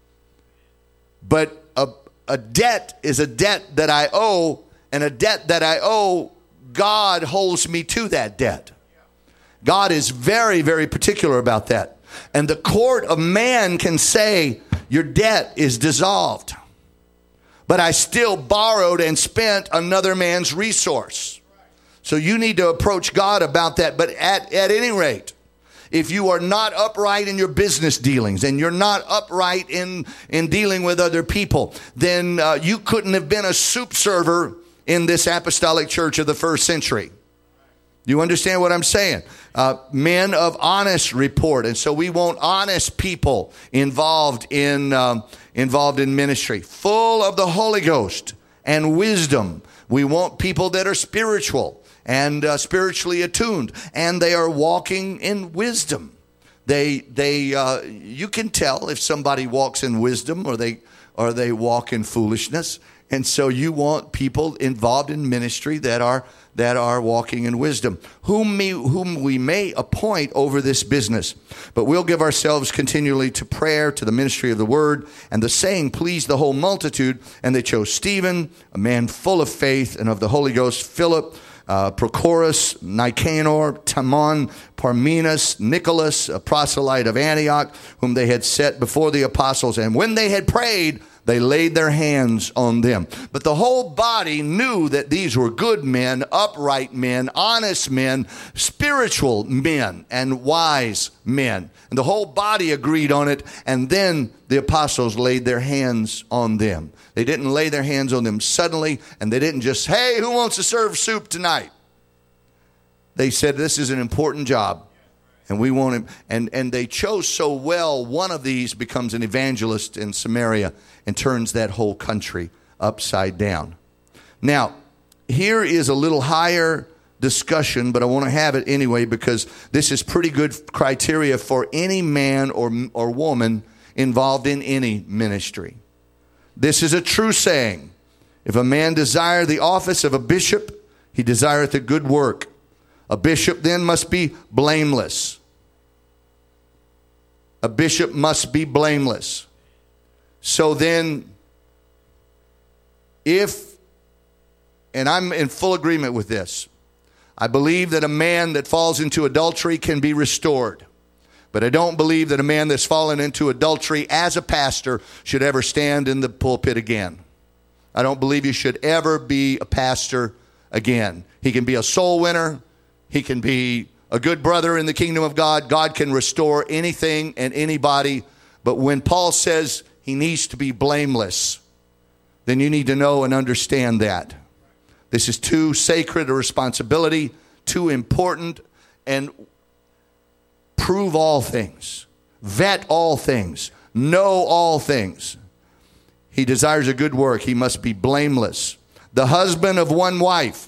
But a, a debt is a debt that I owe, and a debt that I owe, God holds me to that debt. God is very, very particular about that. And the court of man can say, your debt is dissolved, but I still borrowed and spent another man's resource. So you need to approach God about that. But at, at any rate, if you are not upright in your business dealings and you're not upright in, in dealing with other people, then uh, you couldn't have been a soup server in this apostolic church of the first century. You understand what I'm saying? Uh, men of honest report. And so we want honest people involved in, um, involved in ministry, full of the Holy Ghost and wisdom. We want people that are spiritual and uh, spiritually attuned, and they are walking in wisdom. They, they, uh, you can tell if somebody walks in wisdom or they, or they walk in foolishness. And so you want people involved in ministry that are that are walking in wisdom, whom we, whom we may appoint over this business. But we'll give ourselves continually to prayer, to the ministry of the word. And the saying pleased the whole multitude. And they chose Stephen, a man full of faith and of the Holy Ghost, Philip, uh, Prochorus, Nicanor, Timon, Parmenas, Nicholas, a proselyte of Antioch, whom they had set before the apostles. And when they had prayed, they laid their hands on them. But the whole body knew that these were good men, upright men, honest men, spiritual men, and wise men. And the whole body agreed on it. And then the apostles laid their hands on them. They didn't lay their hands on them suddenly. And they didn't just, hey, who wants to serve soup tonight? They said, this is an important job. And we want him. And, and they chose so well, one of these becomes an evangelist in Samaria and turns that whole country upside down. Now, here is a little higher discussion, but I want to have it anyway because this is pretty good criteria for any man or, or woman involved in any ministry. This is a true saying. If a man desire the office of a bishop, he desireth a good work. A bishop then must be blameless. A bishop must be blameless. So then, if, and I'm in full agreement with this, I believe that a man that falls into adultery can be restored. But I don't believe that a man that's fallen into adultery as a pastor should ever stand in the pulpit again. I don't believe you should ever be a pastor again. He can be a soul winner. He can be a good brother in the kingdom of God. God can restore anything and anybody. But when Paul says he needs to be blameless, then you need to know and understand that. This is too sacred a responsibility, too important, and prove all things, vet all things, know all things. He desires a good work. He must be blameless. The husband of one wife.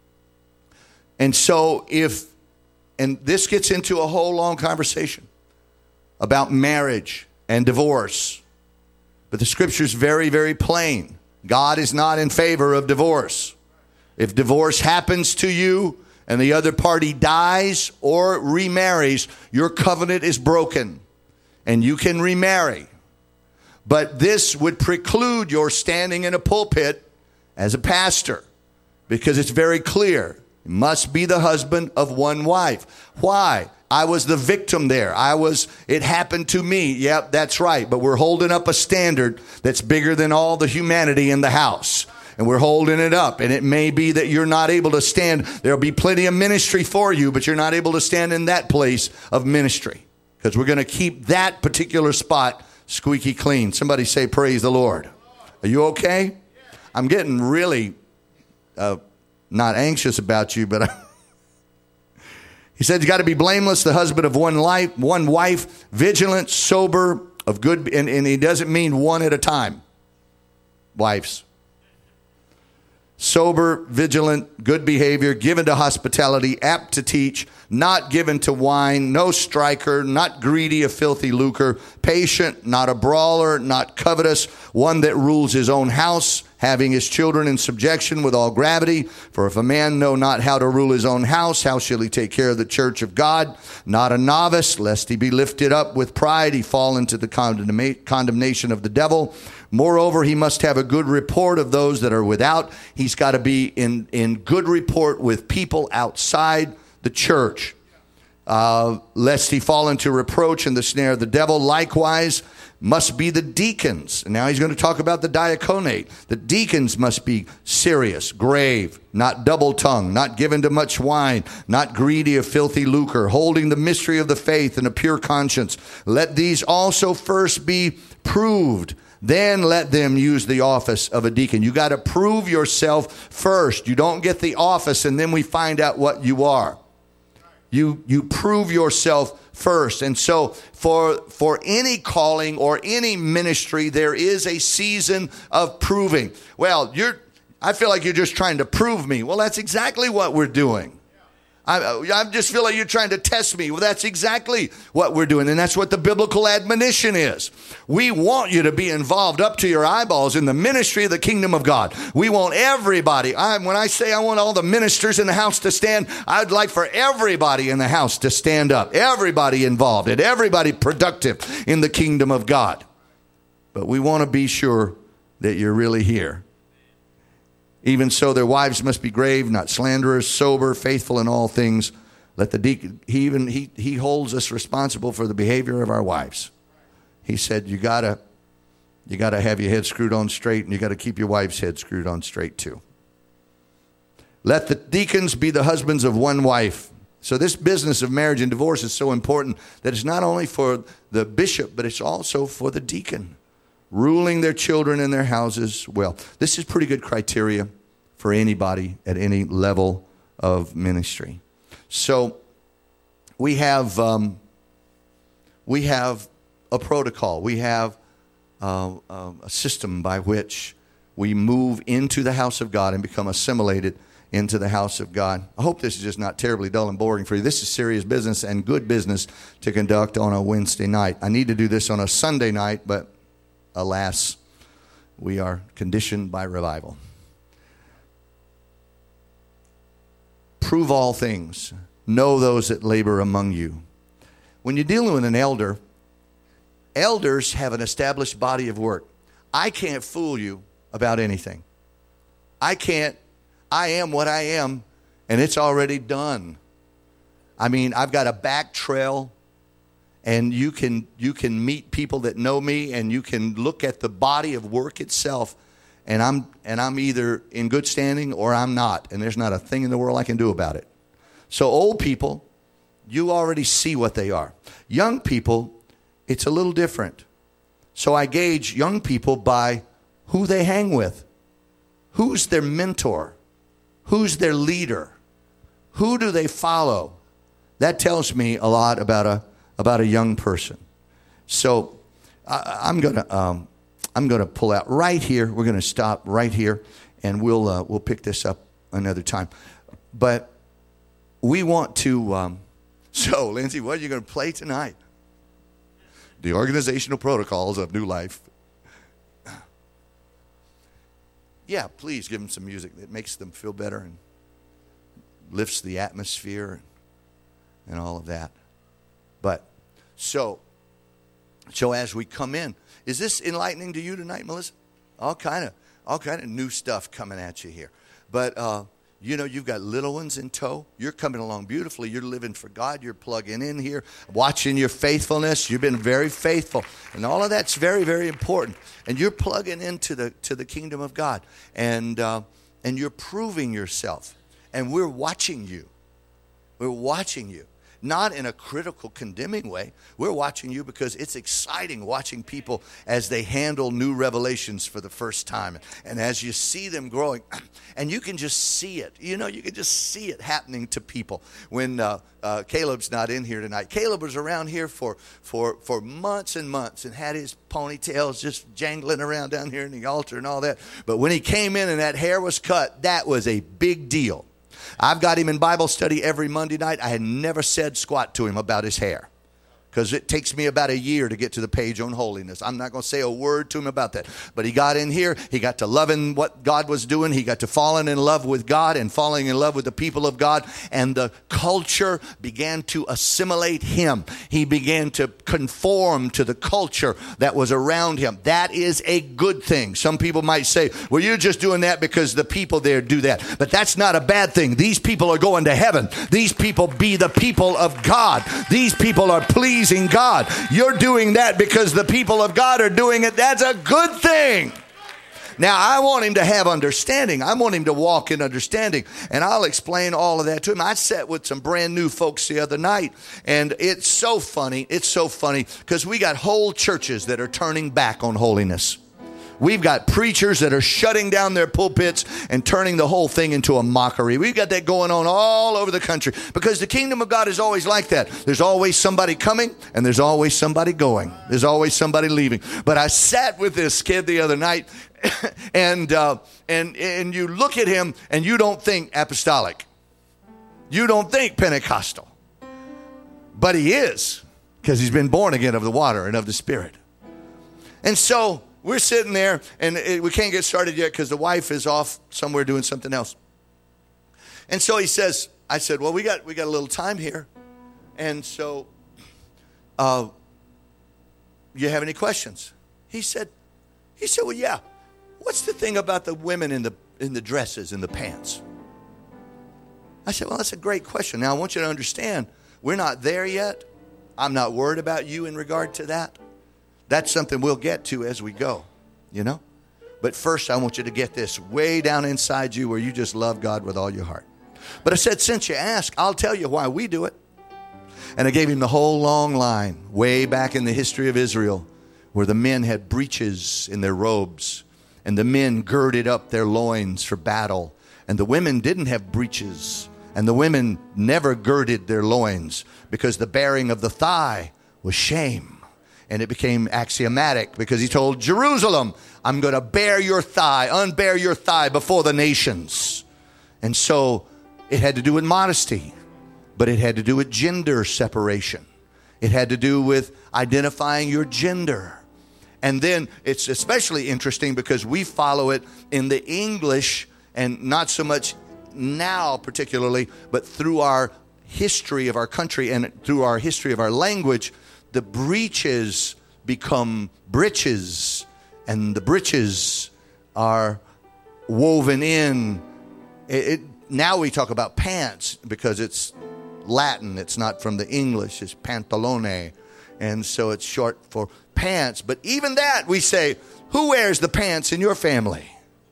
And so if, and this gets into a whole long conversation about marriage and divorce. But the scripture is very, very plain. God is not in favor of divorce. If divorce happens to you and the other party dies or remarries, your covenant is broken and you can remarry. But this would preclude your standing in a pulpit as a pastor because it's very clear. You must be the husband of one wife. Why? I was the victim there. I was, it happened to me. Yep, that's right. But we're holding up a standard that's bigger than all the humanity in the house. And we're holding it up. And it may be that you're not able to stand. There'll be plenty of ministry for you, but you're not able to stand in that place of ministry. Because we're going to keep that particular spot squeaky clean. Somebody say, praise the Lord. Are you okay? I'm getting really uh, not anxious about you, but I... He said, you got to be blameless, the husband of one life, one wife, vigilant, sober, of good, and, and he doesn't mean one at a time. Wives. Sober, vigilant, good behavior, given to hospitality, apt to teach, not given to wine, no striker, not greedy of filthy lucre, patient, not a brawler, not covetous, one that rules his own house, having his children in subjection with all gravity. For if a man know not how to rule his own house, how shall he take care of the church of God? Not a novice, lest he be lifted up with pride, he fall into the condemna- condemnation of the devil. Moreover, he must have a good report of those that are without. He's got to be in, in good report with people outside the church. uh, lest he fall into reproach and the snare of the devil. Likewise must be the deacons. And now he's going to talk about the diaconate. The deacons must be serious, grave, not double-tongued, not given to much wine, not greedy of filthy lucre, holding the mystery of the faith and a pure conscience. Let these also first be proved. Then let them use the office of a deacon. You got to prove yourself first. You don't get the office and then we find out what you are. You you prove yourself first. And so for for any calling or any ministry, there is a season of proving. Well, you're I feel like you're just trying to prove me. Well, that's exactly what we're doing. I, I just feel like you're trying to test me. Well, that's exactly what we're doing. And that's what the biblical admonition is. We want you to be involved up to your eyeballs in the ministry of the kingdom of God. We want everybody. I, when I say I want all the ministers in the house to stand, I'd like for everybody in the house to stand up. Everybody involved and everybody productive in the kingdom of God. But we want to be sure that you're really here. Even so, their wives must be grave, not slanderers, sober, faithful in all things. Let the deacon, he even, he, he holds us responsible for the behavior of our wives. He said, you gotta, you gotta have your head screwed on straight and you gotta keep your wife's head screwed on straight too. Let the deacons be the husbands of one wife. So this business of marriage and divorce is so important that it's not only for the bishop, but it's also for the deacon. Ruling their children in their houses well. This is pretty good criteria for anybody at any level of ministry. So we have um, we have a protocol. We have uh, uh, a system by which we move into the house of God and become assimilated into the house of God. I hope this is just not terribly dull and boring for you. This is serious business and good business to conduct on a Wednesday night. I need to do this on a Sunday night, but alas, we are conditioned by revival. Prove all things. Know those that labor among you. When you're dealing with an elder, elders have an established body of work. I can't fool you about anything. I can't. I am what I am, and it's already done. I mean, I've got a back trail. And you can you can meet people that know me, and you can look at the body of work itself, and I'm and I'm either in good standing or I'm not, and there's not a thing in the world I can do about it. So old people, you already see what they are. Young people, it's a little different. So I gauge young people by who they hang with, who's their mentor, who's their leader, who do they follow. That tells me a lot about a about a young person. So I, I'm gonna um, I'm gonna pull out right here. We're gonna stop right here, and we'll uh, we'll pick this up another time. But we want to. Um, so Lindsay, what are you gonna play tonight? The organizational protocols of New Life. Yeah, please give them some music that makes them feel better and lifts the atmosphere and all of that. But so, so as we come in, is this enlightening to you tonight, Melissa? All kind of, all kind of new stuff coming at you here. But uh, you know, you've got little ones in tow. You're coming along beautifully. You're living for God. You're plugging in here, watching your faithfulness. You've been very faithful, and all of that's very, very important. And you're plugging into the to the kingdom of God, and uh, and you're proving yourself. And we're watching you. We're watching you. Not in a critical, condemning way. We're watching you because it's exciting watching people as they handle new revelations for the first time. And as you see them growing, and you can just see it. You know, you can just see it happening to people. When uh, uh, Caleb's not in here tonight. Caleb was around here for, for, for months and months and had his ponytails just jangling around down here in the altar and all that. But when he came in and that hair was cut, that was a big deal. I've got him in Bible study every Monday night. I had never said squat to him about his hair. because it takes me about a year to get to the page on holiness. I'm not going to say a word to him about that. But he got in here. He got to loving what God was doing. He got to falling in love with God and falling in love with the people of God. And the culture began to assimilate him. He began to conform to the culture that was around him. That is a good thing. Some people might say, well, you're just doing that because the people there do that. But that's not a bad thing. These people are going to heaven. These people be the people of God. These people are pleasing God. You're doing that because the people of God are doing it. That's a good thing. Now, I want him to have understanding. I want him to walk in understanding. And I'll explain all of that to him. I sat with some brand new folks the other night. And it's so funny. It's so funny because we got whole churches that are turning back on holiness. We've got preachers that are shutting down their pulpits and turning the whole thing into a mockery. We've got that going on all over the country because the kingdom of God is always like that. There's always somebody coming and there's always somebody going. There's always somebody leaving. But I sat with this kid the other night and, uh, and, and you look at him and you don't think apostolic. You don't think Pentecostal. But he is, because he's been born again of the water and of the Spirit. And so we're sitting there, and it, we can't get started yet because the wife is off somewhere doing something else. And so he says, I said, well, we got we got a little time here. And so, uh, you have any questions? He said, he said, well, yeah. What's the thing about the women in the in the dresses and the pants? I said, well, that's a great question. Now, I want you to understand, we're not there yet. I'm not worried about you in regard to that. That's something we'll get to as we go, you know. But first, I want you to get this way down inside you where you just love God with all your heart. But I said, since you ask, I'll tell you why we do it. And I gave him the whole long line way back in the history of Israel where the men had breeches in their robes and the men girded up their loins for battle. And the women didn't have breeches and the women never girded their loins because the baring of the thigh was shame. And it became axiomatic because he told Jerusalem, I'm going to bear your thigh, unbear your thigh before the nations. And so it had to do with modesty, but it had to do with gender separation. It had to do with identifying your gender. And then it's especially interesting because we follow it in the English and not so much now particularly, but through our history of our country and through our history of our language. The breeches become breeches, and the breeches are woven in. It, it, now we talk about pants because it's Latin. It's not from the English. It's pantalone, and so it's short for pants. But even that, we say, who wears the pants in your family?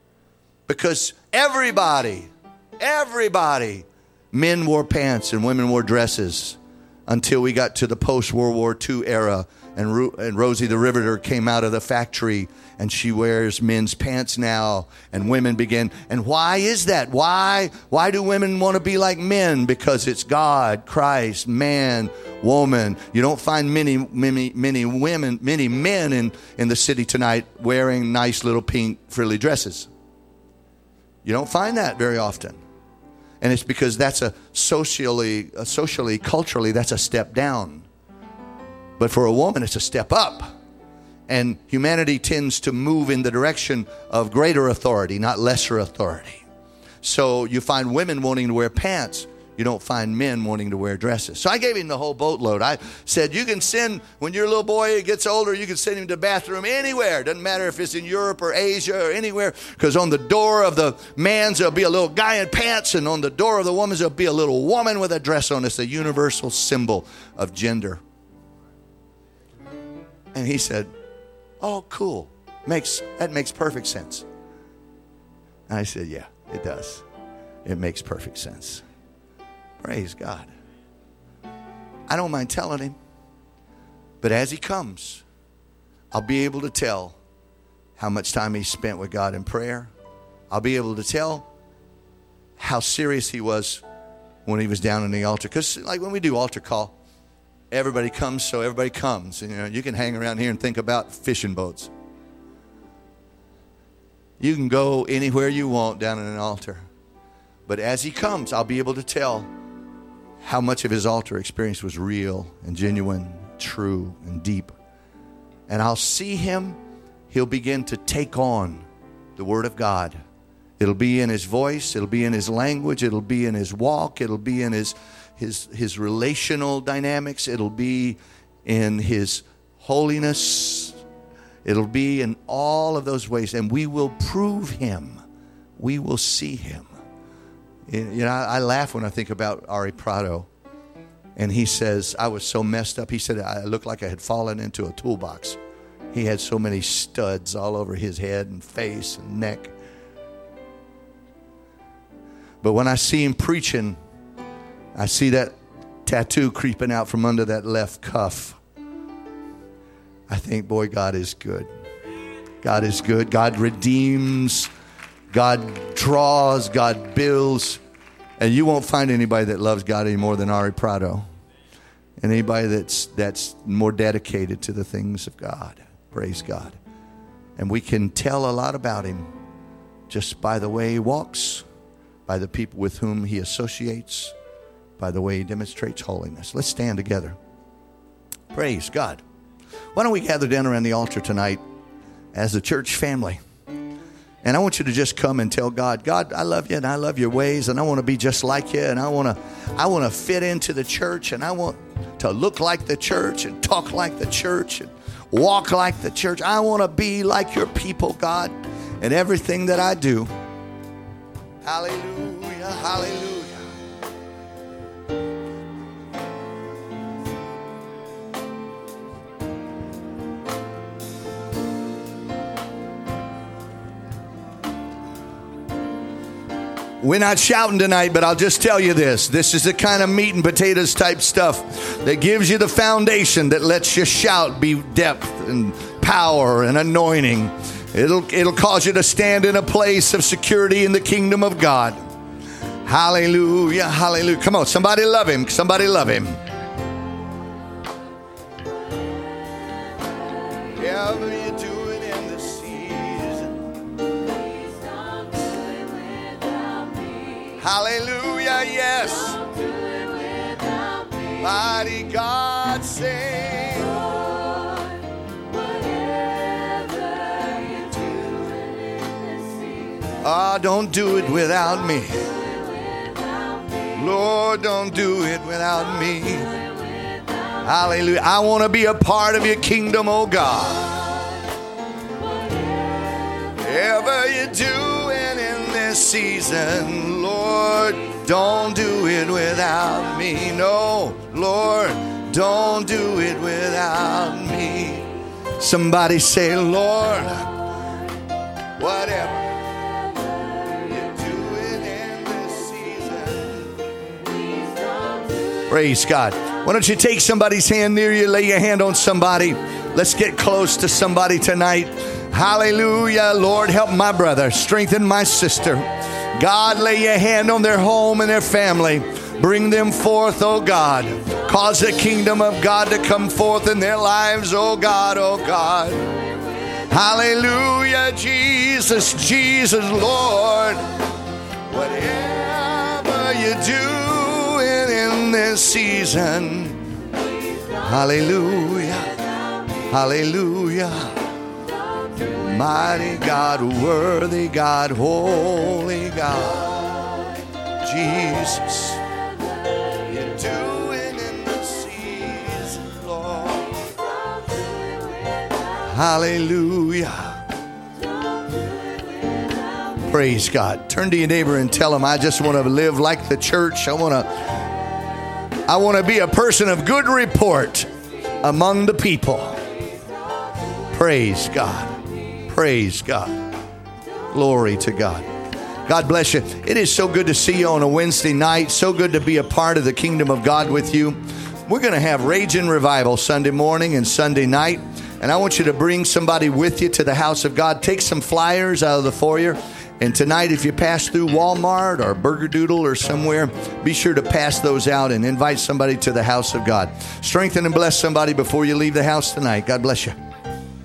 Because everybody, everybody, men wore pants and women wore dresses. Until we got to the post-World War Two era, and, Ro- and Rosie the Riveter came out of the factory, and she wears men's pants now, and women begin. And why is that? Why? Why do women want to be like men? Because it's God, Christ, man, woman. You don't find many, many, many women, many men in, in the city tonight wearing nice little pink frilly dresses. You don't find that very often. And it's because that's a socially, a socially, culturally, that's a step down. But for a woman, it's a step up. And humanity tends to move in the direction of greater authority, not lesser authority. So you find women wanting to wear pants. You don't find men wanting to wear dresses. So I gave him the whole boatload. I said, you can send, when your little boy gets older, you can send him to the bathroom anywhere. Doesn't matter if it's in Europe or Asia or anywhere. Because on the door of the man's, there'll be a little guy in pants. And on the door of the woman's, there'll be a little woman with a dress on. It's the universal symbol of gender. And he said, oh, cool. Makes That makes perfect sense. And I said, yeah, it does. It makes perfect sense. Praise God. I don't mind telling him. But as he comes, I'll be able to tell how much time he spent with God in prayer. I'll be able to tell how serious he was when he was down in the altar. Because like when we do altar call, everybody comes, so everybody comes. And, you know, you can hang around here and think about fishing boats. You can go anywhere you want down in an altar. But as he comes, I'll be able to tell how much of his altar experience was real and genuine true and deep. And I'll see him. He'll begin to take on the Word of God. It'll be in his voice. It'll be in his language. It'll be in his walk. It'll be in his his his relational dynamics. It'll be in his holiness. It'll be in all of those ways. And we will prove him. We will see him. You know, I, I laugh when I think about Ari Prado. And he says, I was so messed up. He said, I looked like I had fallen into a toolbox. He had so many studs all over his head and face and neck. But when I see him preaching, I see that tattoo creeping out from under that left cuff. I think, boy, God is good. God is good. God redeems. God draws. God builds. And you won't find anybody that loves God any more than Ari Prado. And anybody that's that's more dedicated to the things of God. Praise God. And we can tell a lot about him just by the way he walks, by the people with whom he associates, by the way he demonstrates holiness. Let's stand together. Praise God. Why don't we gather down around the altar tonight as a church family? And I want you to just come and tell God, God, I love you and I love your ways and I want to be just like you and I want to I want to fit into the church and I want to look like the church and talk like the church and walk like the church. I want to be like your people, God, in everything that I do. Hallelujah, hallelujah. We're not shouting tonight, but I'll just tell you this. This is the kind of meat and potatoes type stuff that gives you the foundation that lets you shout, be depth and power and anointing. It'll, it'll cause you to stand in a place of security in the kingdom of God. Hallelujah, hallelujah. Come on, somebody love him. Somebody love him. Whatever you're doing in the season. Please don't do it without me. Hallelujah, yes. Don't do it without me. Mighty God, sing. Lord, whatever you're doing in this season. Ah, don't do it without me. Lord, don't do it without me. Hallelujah. I want to be a part of your kingdom, oh God. Whatever you're doing in this season, Lord, don't do it without me. No, Lord, don't do it without me. Somebody say, Lord, whatever. Praise God. Why don't you take somebody's hand near you, lay your hand on somebody. Let's get close to somebody tonight. Hallelujah. Lord, help my brother. Strengthen my sister. God, lay your hand on their home and their family. Bring them forth, oh God. Cause the kingdom of God to come forth in their lives, oh God, oh God. Hallelujah, Jesus, Jesus, Lord. Whatever you do in this season, hallelujah, hallelujah. Mighty God, worthy God, holy God, Jesus, you're doing in the season, Lord. Hallelujah. Praise God. Turn to your neighbor and tell him, I just want to live like the church. I want to I want to be a person of good report among the people. Praise God. Praise God. Glory to God. God bless you. It is so good to see you on a Wednesday night. So good to be a part of the kingdom of God with you. We're going to have Raging Revival Sunday morning and Sunday night. And I want you to bring somebody with you to the house of God. Take some flyers out of the foyer. And tonight, if you pass through Walmart or Burger Doodle or somewhere, be sure to pass those out and invite somebody to the house of God. Strengthen and bless somebody before you leave the house tonight. God bless you.